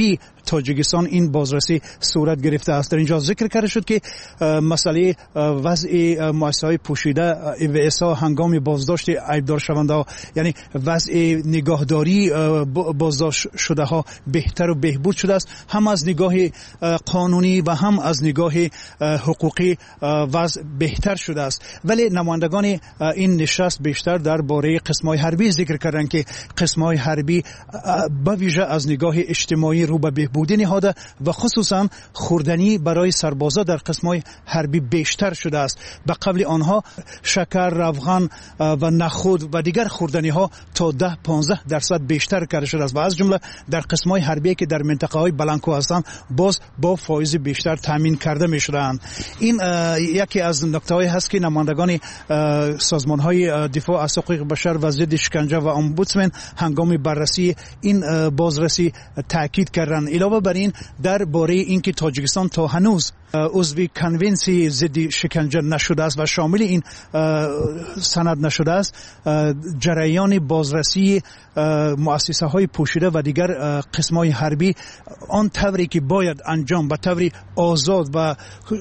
تاجیکستان این بازرسی صورت گرفته است. در اینجا ذکر کرده شد که مسئله وضع مؤسسه‌های پوشیده EVSA هنگام بازداشت عیبدار شونده، یعنی وضع نگاهداری بازداشت شده ها بهتر و بهبود شده است، هم از نگاه قانونی و هم از نگاه حقوقی وضع بهتر شده است. ولی نمایندگان این نشست بیشتر درباره قسم‌های حربی ذکر کردند که قسم‌های حربی به ویژه از نگاه اجتماعی رو به بهبودی نهاده و خصوصا خوردنی برای سربازا در قسم‌های حربی بیشتر شده است. به قبل آنها شکر، روغن و نخود و دیگر خوردنی‌ها تا 10-15% بیشتر کرده شده است و از جمله در قسم‌های حربی که در منطقه‌های بلانکو هستند باز با فایز بیشتر تامین کرده می‌شوند. این یکی از نکته‌هایی هست که نمایندگان سازمان‌های دفاع از حقوق بشر و ضد شکنجه و امبودسمن هنگام بررسی این بازرسی تاکید کردند. علاوه بر این درباره اینکه تاجیکستان تا هنوز عضو کنونسی ضد شکنجه نشده است و شامل این سند نشده است، جریان بازرسی مؤسسه‌های پوشیده و دیگر قسم‌های حربی آن طوری که باید انجام به طور آزاد و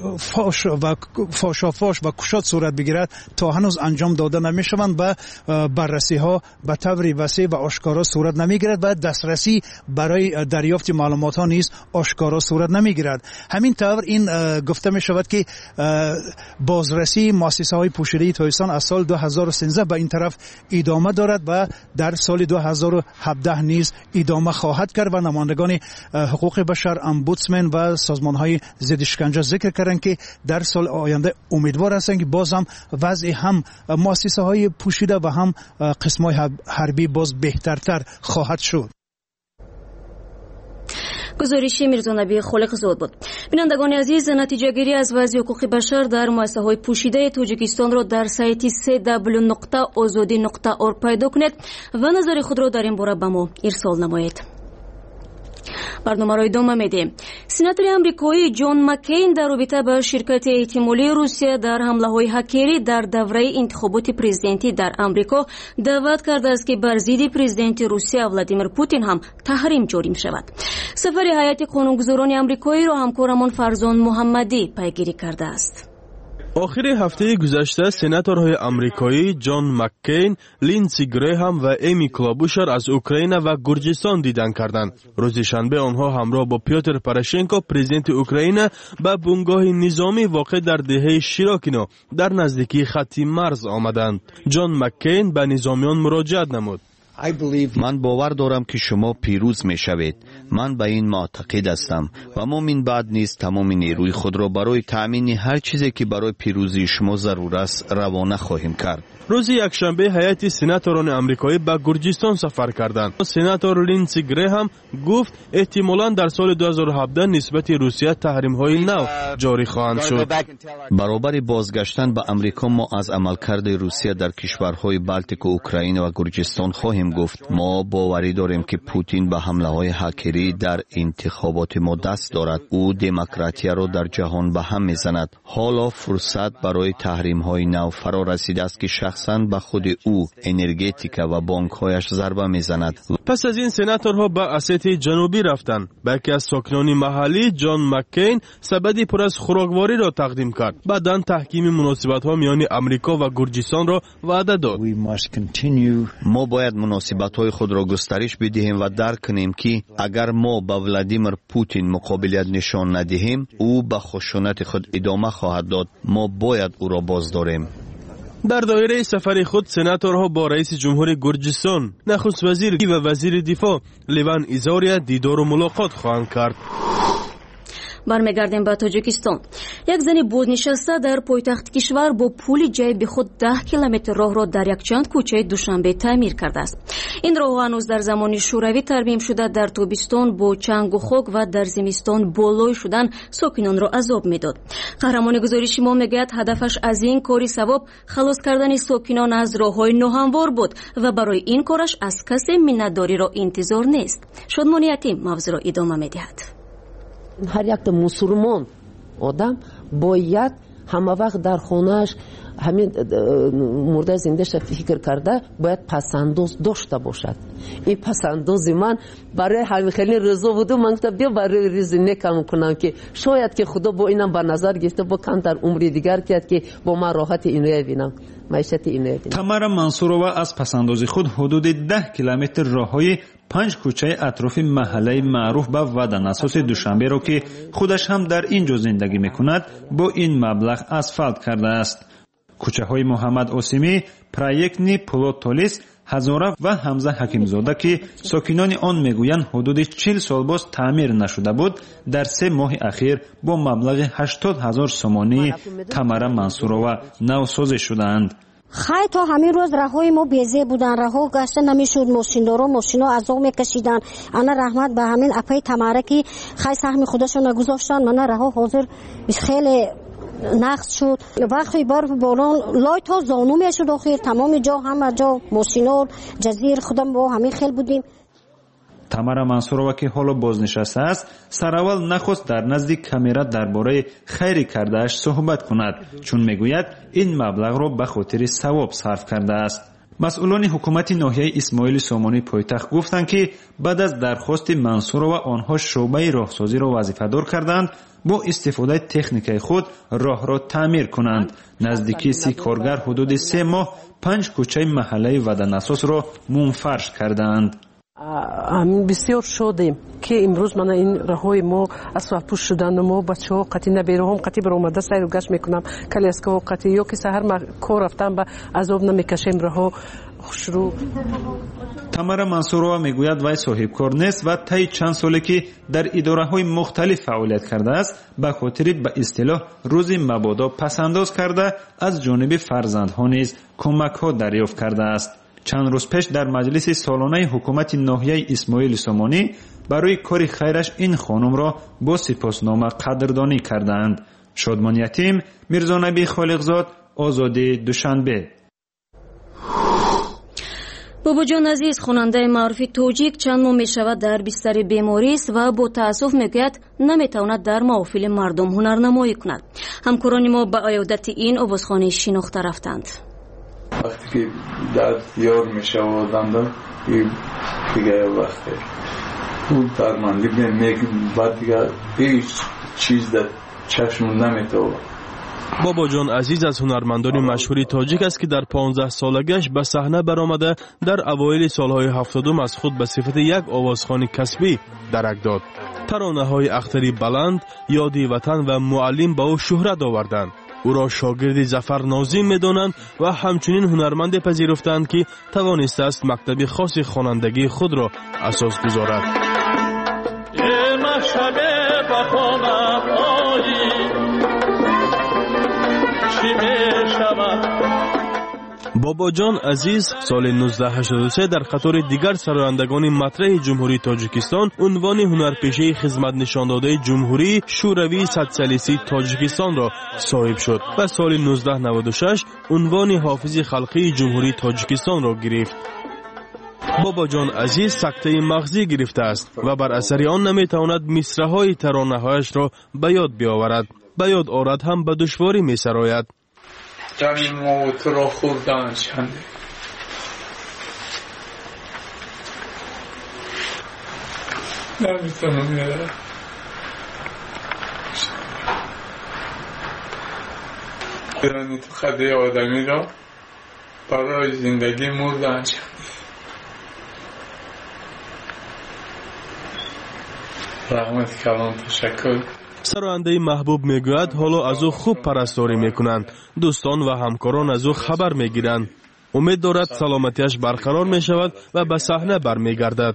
فاش و کشاد صورت بگیرد تا هنوز انجام داده نمی‌شوند و بررسی‌ها به طور وسیع و آشکارا صورت نمی‌گیرد و دسترسی برای دریافت معلومات‌ها نیز آشکارا صورت نمی‌گیرد. همین طور این گفته می‌شود که بازرسی مؤسسه‌های پوشیده تاجیکستان از سال 2013 به این طرف ادامه دارد و در سال 2017 نیز ادامه خواهد کرد و نمایندگان حقوق بشر، امبودسمن و سازمان‌های ضد شکنجه ذکر کردند که در سال آینده امیدوار هستند که باز هم وضع هم مؤسسه‌های پوشیده و هم قسم‌های حربی باز بهترتر خواهد شد. گزارش میرزانبی خالق زاد بود. بینندگان عزیز، نتیجه گیری از وضع حقوق بشر در مؤسسه‌های پوشیده تاجیکستان را در سایت www.azadi.org پیدا کنید و نظر خود را در این باره به ما ارسال نمایید. برنامه را ادامه میدیم. سناتور آمریکایی جان مکین در رابطه با شرکت احتمالی روسیه در حمله‌های هکری در دوره انتخابات پرزیدنتی در آمریکا دعوت کرده است که بر ضد پرزیدنت روسیه ولادیمیر پوتین هم تحریم جاری شود. سفر هیئت قانونگذاران آمریکایی را همکارمان فرزان محمدی پیگیری کرده است. آخر هفته گذشته سناتورهای آمریکایی جان مککین، لینسی گریهام و امی کلابوشر از اوکراین و گرجستان دیدن کردند. روز شنبه آنها همراه با پیوتر پوراشنکو پرزیدنت اوکراین به بنگاه نظامی واقع در دهه شیراکینو در نزدیکی خط مرز آمدند. جان مککین به نظامیان مراجعت نمود. من باور دارم که شما پیروز می شوید. من به این معتقد هستم و ما من بعد نیز تمام نیروی خود را برای تأمین هر چیزی که برای پیروزی شما ضرور است روانه خواهیم کرد. روز یکشنبه هیئت سناتوران آمریکایی به گرجستان سفر کردند. سناتور لینسی گریهام گفت احتمالاً در سال 2017 نسبت روسیه تحریم‌های نو جاری خواهند شد. برابر بازگشتن به آمریکا ما از عملکرد روسیه در کشورهای بالتیک و اوکراین و گرجستان خواهیم گفت. ما باوری داریم که پوتین به حمله‌های هکری در انتخابات ما دست دارد. او دموکراسی را در جهان به هم می‌زند. حالا فرصت برای تحریم‌های نو فرا رسیده است که شخصاً به خود او، انرژتیکا و بانک‌هایش ضربه می‌زند. پس از این سناتورها به اسیت جنوبی رفتند. با یکی از ساکنان محلی جان مککین سبدی پر از خوراکواری را تقدیم کرد. بعداً تحکیم مناسبت‌ها میان آمریکا و گرجستان را وعده داد. ما باید مناسبت‌های خود را گسترش بدهیم و درک کنیم که اگر ما با ولادیمیر پوتین مقابلیت نشان ندهیم، او به خشونت خود ادامه خواهد داد. ما باید او را بازداریم. در دایره سفر خود سناتورها با رئیس جمهور گرجستان، نخست وزیر و وزیر دفاع لیوان ایزاریا دیدار و ملاقات خواهند کرد. برمیگردیم به تاجیکستان. یک زن بازنشسته در پایتخت کشور با پول جیب خود 10 کیلومتر راه را در یک چند کوچه دوشنبه تعمیر کرده است. این راه هنوز در زمان شوروی ترمیم شده در تابستان با چنگ و خاک و در زمستان بالای شدن ساکنان را عذاب میداد. قهرمان گزارش ما میگوید هدفش از این کاری ثواب خلاص کردن ساکنان از راههای ناهموار بود و برای این کارش از کسی منتداری را انتظار نیست. شادمان یتیم موضوع را ادامه میدهد. هر یک مسلمان آدم باید همه وقت در خانهش همین مرده زنده شد فکر کرده باید پسنداز داشته باشد. این پسنداز من برای همین خیلی رضا بودم. من گفتم بیا برای ریز نکم کنم که شاید که خدا با اینم به نظر گرفته با کم در عمری دیگر کرد که با من راحت اینو ببینم، معیشت اینو ببینم. تمارا منصورова از پسندازی خود حدود 10 کیلومتر راههای 5 کوچه اطراف محله معروف به ودناساس دوشنبه را که خودش هم در اینجا زندگی میکند با این مبلغ اسفالت کرده است. کوچه های محمد عاصمی، پرویکتنی، پولوتولیس، هزاره و حمزه حکیمزاده که ساکنان آن میگویند حدود 40 سال باز تعمیر نشده بود، در 3 ماه اخیر با مبلغ 80,000 سومانی تمارا منصورова نوسازی شدند. خیلی تا همین روز راههای ما بیزه بودن، راه گشته نمیشد، ماشیندارا ماشینا عذاب میکشیدن. انا رحمت به همین اپای تماره که خیلی سهم خودشون نگذاشتن، من راه حاضر خیلی نقص شد. وقتی برف باران لای تا زانو میشد آخر تمام جا همه جا ماشینا جزیر خودم با همین خیلی بودیم. تمارا منصورова که حالا بازنشسته است، سراول نخواست در نزد کامرا درباره خیری کردهاش صحبت کند، چون میگوید این مبلغ را به خاطر ثواب صرف کرده است. مسئولان حکومت ناحیه اسماعیل سامانی پایتخت گفتند که بعد از درخواست منصورова آنها شعبه راهسازی را وظیفه‌دار کردند با استفاده تکنیکای خود راه را تعمیر کنند. نزدیکی 30 کارگر حدود 3 ماه 5 کوچه محله ودناساس را منفرش کردند. بسیار شدیم که امروز من این راههای ما اسفالت پوش شدن و ما بچه‌ها قطعی نبیرهم قطعی برآمده سیر و گشت میکنم کلی از که قطعی یا که سحر کار رفتم به عذاب نمیکشیم راه خوشرو. تمارا منصورова میگوید وی صاحب کار نیست و طی چند ساله که در اداره‌های مختلف فعالیت کرده است به خاطر به اصطلاح روزی مبادا پسنداز کرده از جانب فرزندها نیز کمک‌ها دریافت کرده است. چند روز پیش در مجلس سالانه حکومت ناحیه اسماعیل سامانی برای کار خیرش این خانم را با سپاسنامه قدردانی کردند. شادمان یتیم، میرزا نبی خالقزاد، آزادی دوشنبه. باباجان عزیز خواننده معروف توجیک چند ماه میشود در بستر بیماری است و با تاسف میگوید نمیتواند در محافل مردم هنرنمایی کند. همکاران ما به عیادت این آوازخوانه شناخته رفتند. وقتی که درد یار میشه و آدم این دیگه وقتی اون درماندی میگه بعد دیگه هیچ چیز در چشم نمیتونه. باباجان عزیز از هنرمندان مشهوری تاجیک است که در 15 سالگیش به صحنه برآمده در اوایل سالهای 70 از خود به صفت یک آوازخوان کسبی درک داد. ترانه‌های اختری بلند، یادی وطن و معلم به او شهرت آوردند. او را شاگرد ظفر ناظم می‌دانند و همچنین هنرمند پذیرفتند که توانسته است مکتب خاص خوانندگی خود را اساس گذارد. باباجان عزیز سال 1983 در قطار دیگر سرایندگان مطرح جمهوری تاجیکستان عنوان هنرپیشه خدمت نشان داده جمهوری شوروی سوسیالیستی تاجیکستان را صاحب شد و سال 1996 عنوان حافظ خلقی جمهوری تاجیکستان را گرفت. باباجان عزیز سکته مغزی گرفته است و بر اثر آن نمیتواند مصرع‌های ترانه‌هایش را به یاد بیاورد. به یاد آورد هم به دشواری می‌سراید. جانی ما تو را خوردن شنده نمیتونم یادم ایرانی تو خده آدمی را برای زندگی مردن شنده. رحمت کلام تشکر. سراینده محبوب میگوید حالا از او خوب پرستاری میکنند. دوستان و همکاران از او خبر میگیرند. امید دارد سلامتیش برقرار میشود و به صحنه برمیگردد.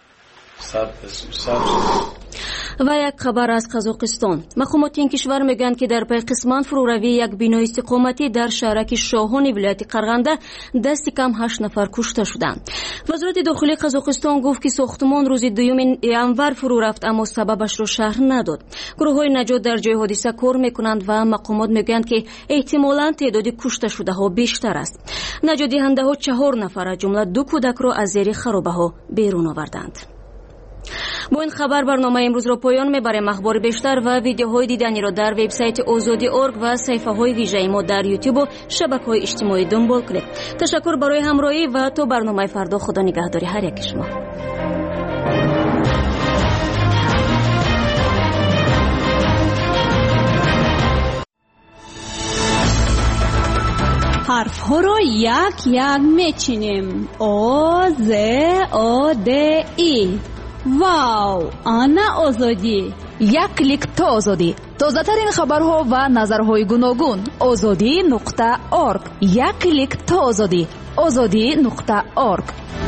و یک خبر از قزاقستان. مقامات این کشور میگویند که در پی قسمت فروروی یک بنای استقامتی در شهرک شاهان ولایت قرغنده دست کم 8 نفر کشته شدند. وزارت داخلی قزاقستان گفت که ساختمان روز 2 ینور فرو رفت اما سببش را شرح نداد. گروه‌های نجات در جای حادثه کار میکنند و مقامات میگویند که احتمالاً تعداد کشته شده ها بیشتر است. نجات دهنده ها 4 نفر از جمله 2 کودک را از زیر خرابه ها بیرون آوردند. با این خبر برنامه امروز را پایان میبریم. اخبار بیشتر و ویدیوهای دیدنی را در وبسایت ozodi.org و صفحه‌های ویژه ما در یوتیوب و شبکه‌های اجتماعی دنبال کنید. تشکر برای همراهی و تا برنامه فردا خدا نگهداری هر یک شما. حرف ها رو یک یک میچینیم. او ز او د ای. واو، آنا آزادی. یک کلیک تا آزادی. تازه ترین خبرها و نظرهای گوناگون. azadi.org. یک کلیک تا آزادی. azadi.org.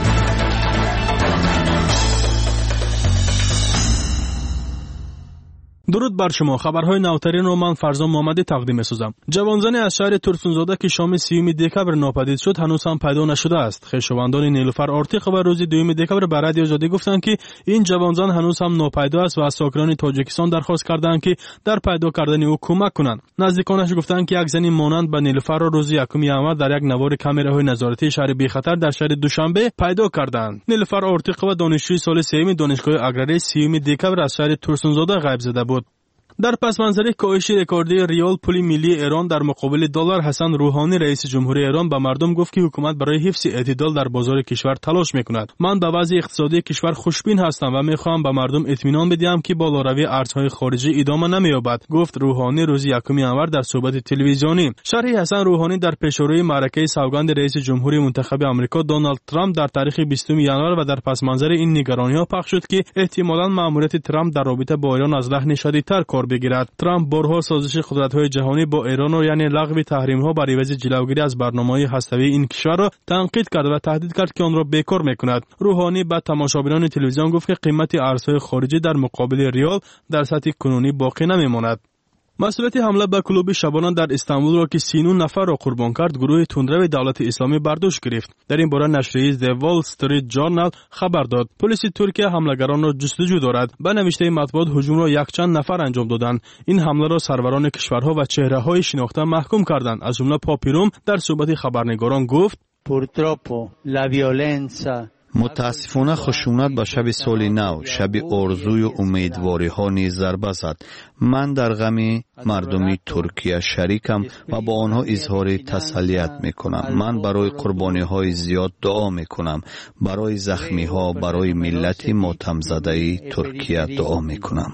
درود بر شما. خبرهای نوترین رو من فرزان محمدی تقدیم می‌سازم. جوانزنی از شهر ترسونزاده که شام 30 دکبر ناپدید شد هنوز هم پیدا نشده است. خویشاوندان نیلوفر آرتیق و روز 2 دکبر به رادیو آزادی گفتند که این جوانزن هنوز هم ناپیدا است و از ساکنان تاجیکستان درخواست کردند که در پیدا کردن او کمک کنند. نزدیکانش گفتند که یک زنی مانند به نیلوفر را روز 1 ژانویه در یک نوار کامراهای نظارتی شهر بی خطر در شهر دوشنبه پیدا کردند. نیلوفر آرتیق و دانشجوی سال 3 دانشگاه اگراری 30 دکبر از شهر ترسونزاده غیب زده بود. در پس منظر کاهش رکوردی ریال پول ملی ایران در مقابل دلار، حسن روحانی رئیس جمهوری ایران به مردم گفت که حکومت برای حفظ اعتدال در بازار کشور تلاش میکند. من به وضع اقتصادی کشور خوشبین هستم و میخواهم به مردم اطمینان بدهم که بالاروی ارزهای خارجی ادامه نمییابد، گفت روحانی روز 1 ژانویه در صحبت تلویزیونی. شرح حسن روحانی در پیشروی معرکه سوگند رئیس جمهوری منتخب آمریکا دونالد ترامپ در تاریخ 20 ژانویه و در پس منظر این نگرانی‌ها پخش شد که احتمالاً مأموریت ترامپ در رابطه با ایران از لحن شدیدتر کار بگیرد. ترامپ بارها سازش قدرت‌های جهانی با ایران و یعنی لغو تحریم‌ها بر عوض جلوگیری از برنامه‌های هسته‌ای این کشور را تنقید کرد و تهدید کرد که آن را بیکار می‌کند. روحانی به تماشاگران تلویزیون گفت که قیمت ارزهای خارجی در مقابل ریال در سطح کنونی باقی نمی‌ماند. مسئولیت حمله به کلوب شبانان در استانبول را که 39 نفر را قربان کرد گروه تندرو دولت اسلامی برداشت گرفت. در این باره نشریه The Wall Street Journal خبر داد. پلیس ترکیه حملگران را جستجو دارد. به نوشته مطبوعات هجوم را یک چند نفر انجام دادند. این حمله را سروران کشورها و چهره‌های شناخته محکوم کردند. از جمله پاپیروم در صحبت خبرنگاران گفت: Purtroppo la violenza متاسفانه خشونت به شب سال نو، شب آرزوی و امیدواری ها نیز ضربه زد. من در غم مردمی ترکیه شریکم و با آنها اظهار تسلیت می کنم. من برای قربانی های زیاد دعا می کنم. برای زخمی ها، برای ملت ماتم زده ترکیه دعا می کنم.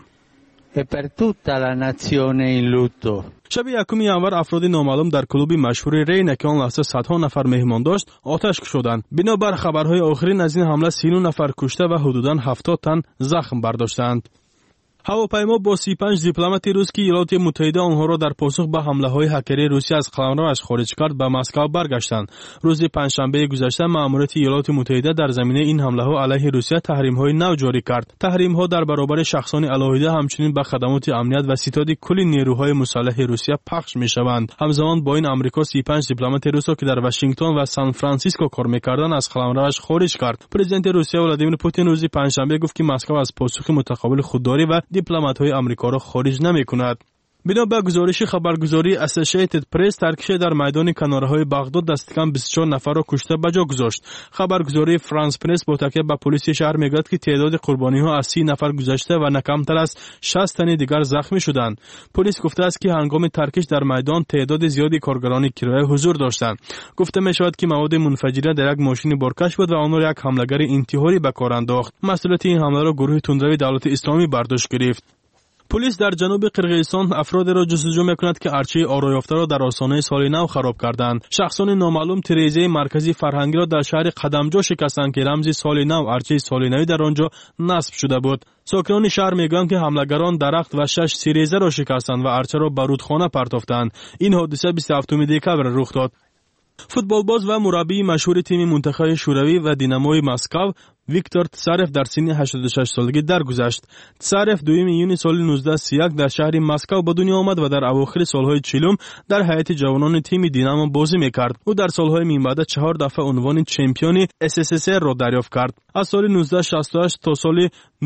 per tutta la nazione in lutto. شب 1 ژانویه افراد نامعلوم در کلوب مشهور رین که آن لحظه صدها نفر مهمان داشت آتش کشیدند. بنابر خبرهای آخرین از این حمله 39 نفر کشته و حدوداً 70 تن زخم برداشتند. هواپیما با 35 دیپلمات روس که ایالات متحده آنها را در پاسخ به حمله‌های هکری روسیه از قلمروش خارج کرد به مسکو برگشتند. روز پنجشنبه گذشته مأموریت ایالات متحده در زمینه این حمله‌ها علیه روسیه تحریم‌های نو جاری کرد. تحریم‌ها در برابر شخصان علیحده همچنین به خدمات امنیت و ستاد کلی نیروهای مسلح روسیه پخش می‌شوند. همزمان با این آمریکا 35 دیپلمات روس که در واشنگتن و سان فرانسیسکو کار می‌کردند از قلمروش خارج کرد. پرزیدنت روسیه ولادیمیر پوتین روز پنجشنبه گفت که مسکو از پاسخ متقابل خودداری و دیپلمات‌های آمریکا را خارج نمی‌کند. بنا به گزارش خبرگزاری اسوسییتد پرس، ترکیه در میدان کناره‌های بغداد دست کم 24 نفر را کشته به جا گذاشت. خبرگزاری فرانس پرس با تکیه به پلیس شهر میگوید که تعداد قربانی‌ها از 30 نفر گذشته و نه کمتر از 60 تن دیگر زخمی شدند. پلیس گفته است که هنگام ترکش در میدان تعداد زیادی کارگران کرایه حضور داشتند. گفته می‌شود که مواد منفجره در یک ماشین بارکش بود و آن را یک حمله‌گر انتحاری به کار انداخت. مسئولیت این حمله را گروه تندرو دولت اسلامی برداشت گرفت. پلیس در جنوب قرقیزستان افراد را جستجو می‌کند که ارچه آرایافته را در آستانه سال نو خراب کردند. شخصان نامعلوم تریزه مرکزی فرهنگی را در شهر قدمجو شکستند که رمز سال نو ارچه سال نوی در آنجا نصب شده بود. ساکنان شهر میگویند که حملگران درخت و 6 تریزه را شکستند و ارچه را به رودخانه پرتافتند. این حادثه 27 دکبر رخ داد. فوتبالباز و مربی مشهور تیم منتخب شوروی و دیناموی مسکو ویکتور تسارف در سن 86 سالگی درگذشت. تسارف 2 یونیو سال 1931 در شهر مسکو به دنیا آمد و در اواخر سالهای 40 در هیئت جوانان تیم دینامو بازی میکرد. او در سالهای میانبعد 4 دفعه عنوان چمپیون SSSR را دریافت کرد. از سال 1968 تا سال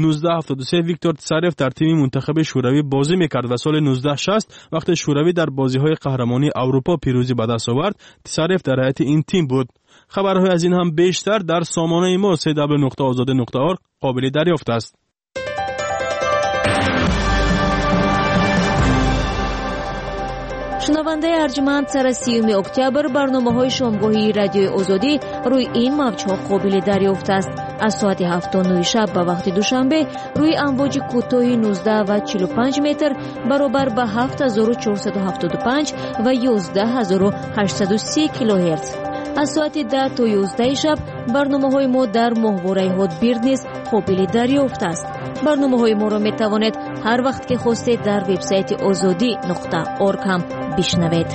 1973 ویکتور تسارف در تیم منتخب شوروی بازی میکرد و سال 1960 وقتی شوروی در بازی‌های قهرمانی اروپا پیروزی به دست آورد، تسارف در هیئت این تیم بود. خبرهای از این هم بیشتر در سامانه ما www.azadi.org قابل دریافت است. шунавандаи арҷманд сара 30 октябр барномаҳои шомгоҳии радиои озодӣ рӯи ин мавҷҳо қобили дарёфт аст. аз соати 7:09 шаб ба вақти душанбе рӯи амвоҷи кӯтоҳи 19 ва 45 метр баробар ба 7475 ва 11830 килоҳерц. аз соати 10 то 11 шаб барномаҳои мо дар моҳвораи ҳотбирд низ қобили дарёфт аст. барномаҳои моро метавонед ҳар вақт ки хостед дар вебсайти озодӣ.орг ҳам бишнавед.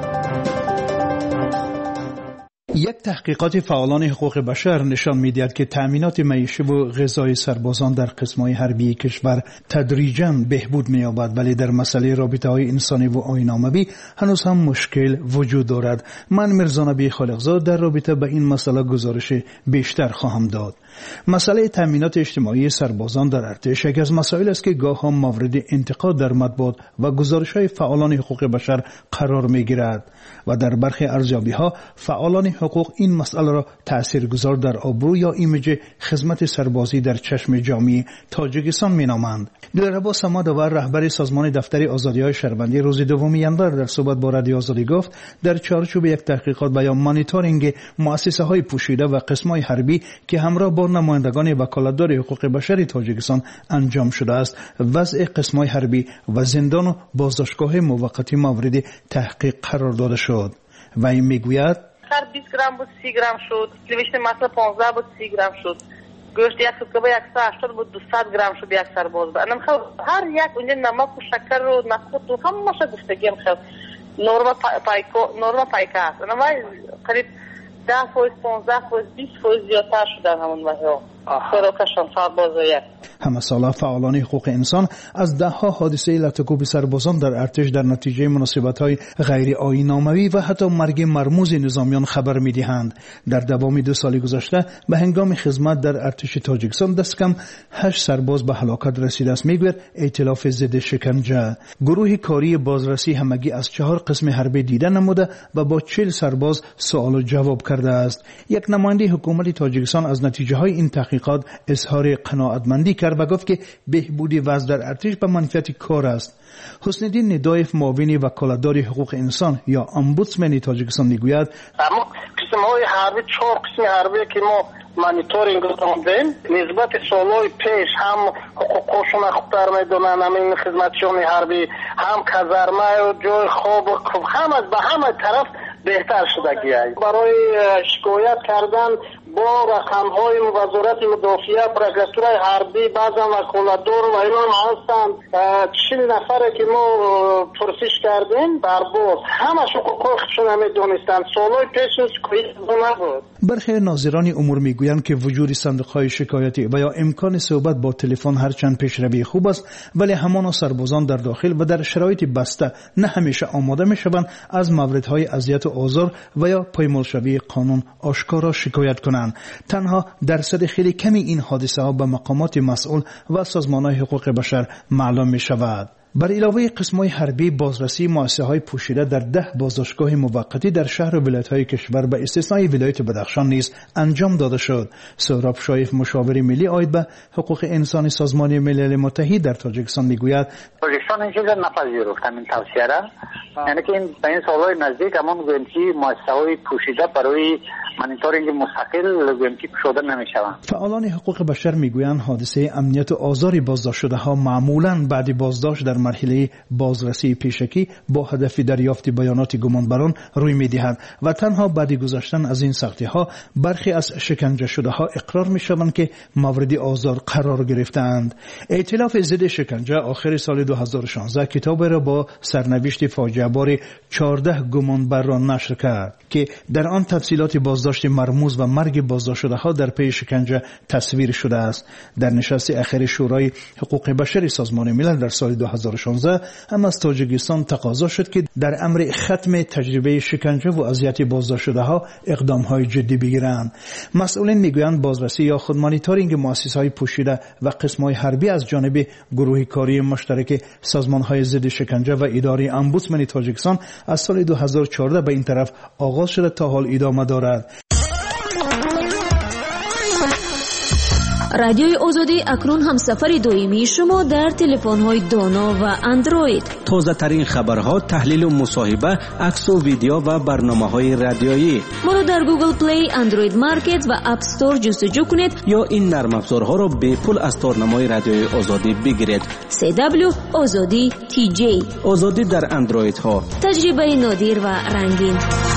یک تحقیقات فعالان حقوق بشر نشان می‌دهد که تأمینات معیشی و غذای سربازان در قسم‌های حربی کشور تدریجاً بهبود می‌یابد، ولی در مسئله رابطه‌های انسانی و آیین‌ناموی هنوز هم مشکل وجود دارد. من میرزا نبی خالقزاد در رابطه با این مسئله گزارش بیشتر خواهم داد. مسئله تأمینات اجتماعی سربازان در ارتش یکی از مسائل است که گاه هم مورد انتقاد در مطبوعات و گزارش‌های فعالان حقوق بشر قرار می‌گیرد و در برخی ارزیابی‌ها فعالان حقوق این مسئله را تاثیرگذار در آبرو یا ایمیج خدمت سربازی در چشم جامعه تاجیکستان می‌نامند. دلربا صمدآور رهبر سازمان دفتر آزادی‌های شهروندی روز 2 ژانویه در صحبت با رادیو آزادی گفت در چارچوب یک تحقیقات و یا مانیتورینگ مؤسسه‌های پوشیده و قسم‌های حربی که همراه با نمایندگان وکالتدار حقوق بشر تاجیکستان انجام شده است، وضع قسم‌های حربی و زندان و بازداشتگاه موقتی مورد تحقیق قرار داده شد. و این میگوید هر 20 گرم بود 30 گرم شد، نوشته مثلا 15 بود 30 گرم شد، گوشت یک کباب 180 بود 200 گرم شد یک سرباز. من خب هر یک اونجا نمک و شکر و نخود و همه شو گفتگی خب نورما پایکا است. اما قریب 10%، 15%، 20% زیادتر شدن همون وحیا. سراکشان سربازایه. همه ساله فعالان حقوق انسان از ده‌ها حادثه لطکوب سربازان در ارتش در نتیجه مناسبت‌های غیر آیین‌ناموی و حتی مرگ مرموز نظامیان خبر می‌دهند. در دوام 2 سال گذشته به هنگام خدمت در ارتش تاجیکستان دست کم 8 سرباز به هلاکت رسیده است، میگوید ائتلاف ضد شکنجه. گروه کاری بازرسی همگی از 4 قسم حربی دیده نموده و با 40 سرباز سوال و جواب کرده است. یک نماینده حکومت تاجیکستان از نتیجه‌های این تحقیقات اظهار قناعتمندی کرد و گفت که بهبودی وضع در ارتش به منفعت کار است. حسن الدین ندایف معاون وکالتدار حقوق انسان یا امبودسمن تاجیکستان میگوید اما قسم‌های حربی 4 قسم حربی که ما مانیتورینگ کردیم نسبت سالهای پیش هم حقوقشون خوبتر میدونن، همین خدمتشون حربی هم کازارمه و جای خواب همه به همه طرف بهتر شده است. برای شکایت کردن با رقم‌های وزارت مدافعه پروکوراتورای حربی بعضا وکالتدار و اینا هستند. 40 نفره که ما پرسش کردیم برباز همه حقوق خودشون نمیدونستن. سالهای پیش شکایت نبود. برخی ناظران امور میگویند که وجود صندوق‌های شکایتی و یا امکان صحبت با تلفن هرچند پیشروی خوب است، ولی همان سربازان در داخل و در شرایط بسته نه همیشه آماده میشوند از موردهای اذیت و آزار و یا پایمالشوی قانون آشکارا شکایت کنند. تنها درصد خیلی کمی این حادثه ها به مقامات مسئول و سازمان‌های حقوق بشر معلوم می شود. بر علاوه قسم‌های حربی بازرسی مؤسسه‌های پوشیده در 10 بازداشتگاه موقتی در شهر و ولایت‌های کشور به استثنای ولایت بدخشان نیز انجام داده شد. سهراب شایف مشاور ملی عاید به حقوق انسان سازمان ملل متحد در تاجیکستان میگوید تاجیکستان این چیز نپذیرفت همین توصیه را، یعنی که این سالهای نزدیک همون گوینتی مؤسسه‌های پوشیده برای مانیتورینگ مستقل گوینتی شده نمی‌شوند. فعالان حقوق بشر میگویند حادثه امنیت و آزار بازداشت شده‌ها معمولاً بعد بازداشت در مرحله بازرسی پیشکی با هدف دریافت بیانات گمانبران روی می‌دهد و تنها بعد گذشتن از این سختی‌ها برخی از شکنجه شده‌ها اقرار می‌شوند که مورد آزار قرار گرفتند. ائتلاف ضد شکنجه آخر سال 2016 کتاب را با سرنوشت فاجعه‌بار 14 گمانبر را نشر کرد که در آن تفصیلات بازداشت مرموز و مرگ بازداشت شده‌ها در پی شکنجه تصویر شده است. در نشست اخیر شورای حقوق بشر سازمان ملل در سال 2016 هم از تاجیکستان تقاضا شد که در امر ختم تجربه شکنجه و اذیت بازداشت شده‌ها اقدام‌های جدی بگیرند. مسئولین میگویند بازرسی یا خود مانیتورینگ مؤسسه‌های پوشیده و قسم‌های حربی از جانب گروه کاری مشترک سازمان‌های ضد شکنجه و اداره امبودسمن تاجیکستان از سال 2014 به این طرف آغاز شده تا حال ادامه دارد. رادیوی آزادی اکنون همسفر دائمی شما در تلفن‌های دانا و اندروید. تازه ترین خبرها، تحلیل و مصاحبه، عکس و ویدیو و برنامه‌های رادیویی. ما را در گوگل پلی، اندروید مارکت و اپ استور جستجو کنید یا این نرم افزارها را به پول از تارنمای رادیوی آزادی بگیرید. CW آزادی TJ. آزادی در اندروید ها. تجربه نادر و رنگین.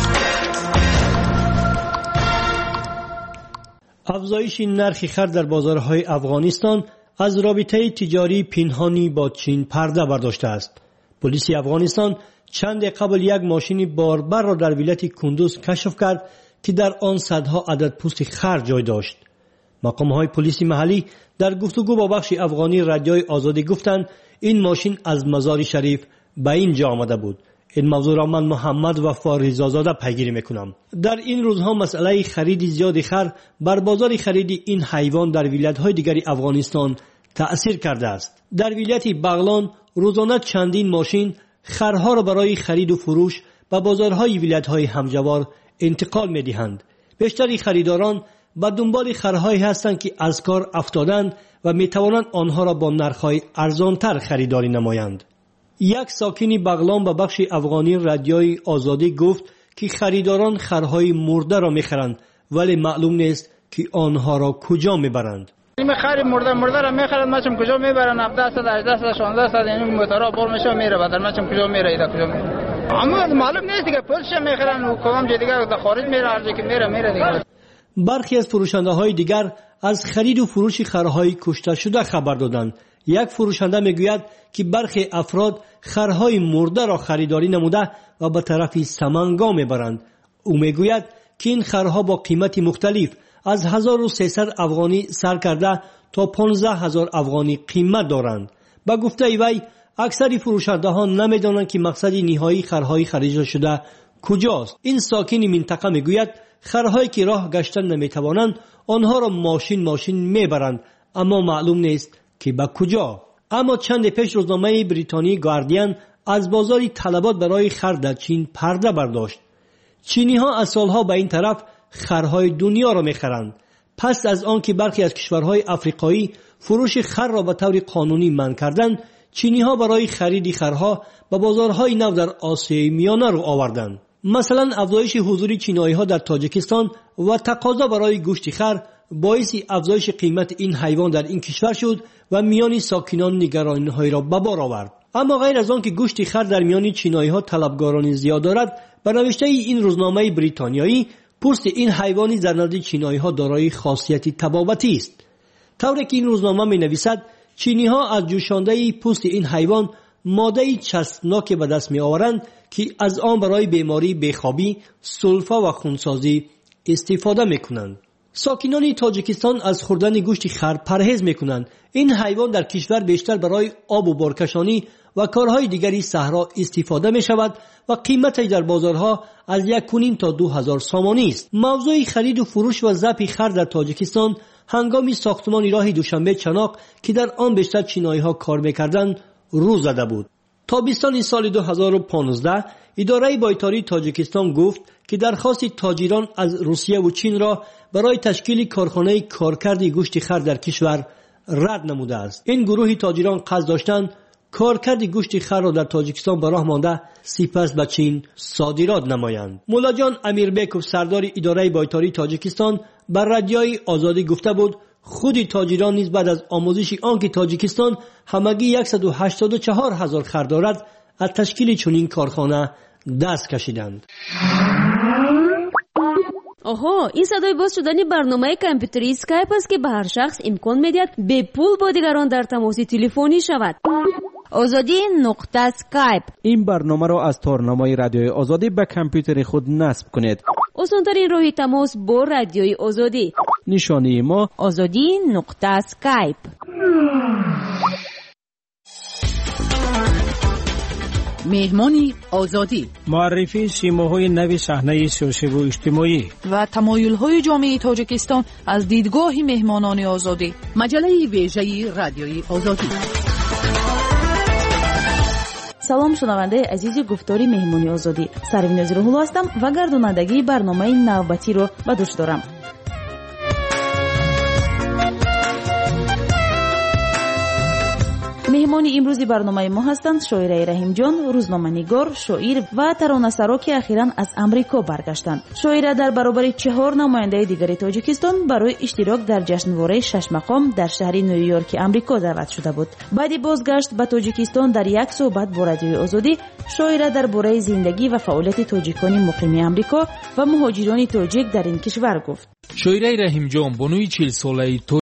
افزایش نرخ خرد در بازارهای افغانستان از رابطه تجاری پنهانی با چین پرده برداشته است. پلیس افغانستان چند قبل یک ماشین باربر را در ولایت کندوز کشف کرد که در آن صدها عدد پوست خر جای داشت. مقام‌های پلیس محلی در گفتگو با بخش افغانی رادیوی آزادی گفتند این ماشین از مزار شریف به اینجا آمده بود. این موضوع را من محمد و فاریزازاده پیگیری میکنم. در این روزها مسئله خرید زیاد خر بر بازار خرید این حیوان در ولایت‌های دیگر افغانستان تأثیر کرده است. در ولایت بغلان روزانه چندین ماشین خرها را برای خرید و فروش به بازارهای ولایت‌های همجوار انتقال می‌دهند. بیشتر خریداران به دنبال خرهایی هستند که از کار افتادند و می‌توانند آنها را با نرخ‌های ارزان‌تر خریداری نمایند. یک ساکن بغلان به بخش افغانی رادیوی آزادی گفت که خریداران خرهای مرده را می‌خرند ولی معلوم نیست که آنها را کجا می‌برند. این خر مرده را می‌خرند، ماچم کجا می‌برند؟ 17 18 16 این موتورا پر میشه میره بعد ماچم کجا میره ایدا کجا میره. اما معلوم نیست که پولش می‌خرند و کدام جای دیگه در خارج میره، هر جایی که میره دیگه. برخی از فروشنده‌های دیگر از خرید و فروش خرهای کشته شده خبر دادند. یک فروشنده میگوید که برخی افراد خرهای مرده را خریداری نموده و به طرف سمنگان میبرند. او میگوید که این خرها با قیمت مختلف از 1300 افغانی سر کرده تا 15000 افغانی قیمت دارند. به گفته وی اکثر فروشنده ها نمیدانند که مقصد نهایی خرهای خریده شده کجاست. این ساکن منطقه میگوید خرهایی که راه گشتن نمیتوانند آنها را ماشین میبرند اما معلوم نیست که به کجا. اما چند پیش روزنامه بریتانی گاردین از بازار طلبات برای خر در چین پرده برداشت. چینی ها از سالها به این طرف خرهای دنیا را میخرند. پس از آن که برخی از کشورهای افریقایی فروش خر را به طور قانونی منع کردند، چینی ها برای خرید خرها به بازارهای نو در آسیای میانه رو آوردند. مثلا افزایش حضور چینایی ها در تاجیکستان و تقاضا برای گوشت خر باعث افزایش قیمت این حیوان در این کشور شد و میان ساکنان نگرانی‌های را به بار آورد. اما غیر از آن که گوشت خر در میان چینایی‌ها طلبگاران زیاد دارد، به نوشته این روزنامه بریتانیایی پوست این حیوانی در نزد چینایی‌ها دارای خاصیت طبابتی است. طوری که این روزنامه می‌نویسد چینی‌ها از جوشانده پوست این حیوان ماده چسبناک به دست می‌آورند که از آن برای بیماری بیخوابی، سلفا و خونسازی استفاده می‌کنند. ساکنان تاجیکستان از خوردن گوشت خر پرهیز میکنند. این حیوان در کشور بیشتر برای آب و بارکشانی و کارهای دیگری صحرا استفاده می شود و قیمتش در بازارها از 1.5 تا 2000 سامانی است. موضوع خرید و فروش و ذبح خر در تاجیکستان هنگام ساختمان راه دوشنبه چناق که در آن بیشتر چینایی ها کار میکردند رو زده بود. تابستان سال 2015 اداره بایتاری تاجیکستان گفت که درخواست تاجران از روسیه و چین را برای تشکیل کارخانه کارکرد گوشت خر در کشور رد نموده است. این گروه تاجران قصد داشتند کارکرد گوشت خر را در تاجیکستان به راه مانده سپس به چین صادرات نمایند. مولا جان امیربکوف سردار اداره بایتاری تاجیکستان بر رادیوی آزادی گفته بود خود تاجران نیز بعد از آموزش آنکه تاجیکستان همگی 184,000 خر دارد از تشکیل چنین کارخانه دست کشیدند. آها، این صدای باز شدن برنامه کامپیوتری اسکایپ است که به هر شخص امکان می‌دهد به پول با دیگران در تماس تلفنی شود. آزادی نقطه اسکایپ. این برنامه را از تارنمای رادیوی آزادی به کامپیوتر خود نصب کنید. آسان‌ترین راه تماس با رادیوی آزادی. نشانی ما آزادی نقطه اسکایپ. مهمانی آزادی، معرفی سیماهای نوی صحنه سیاسی و اجتماعی و تمایل‌های جامعه تاجیکستان از دیدگاه مهمانان آزادی. مجله ویژه رادیوی آزادی. سلام شنونده عزیز گفتاری مهمانی آزادی، سروین روح‌الله هستم و گردانندگی برنامه نوبتی رو به دوش دارم. меҳмони имрӯзи барномаи мо ҳастанд шоираи раҳимҷон, рӯзноманигор, шоир ва таронасаро ки ахиран аз амрико баргаштанд. шоира дар баробари 4 намояндаи дигари тоҷикистон барои иштирок дар ҷашнвораи шашмақом дар шаҳри ню-йорки амрико даъват шуда буд. баъди бозгашт ба тоҷикистон дар як суҳбат бо радиои озодӣ шоира дар бораи зиндагӣ ва фаъолияти тоҷикони муқими амрико ва муҳоҷирони тоҷик дар ин кишвар гуфт. шоираи раҳимҷон бонуи 40 солаи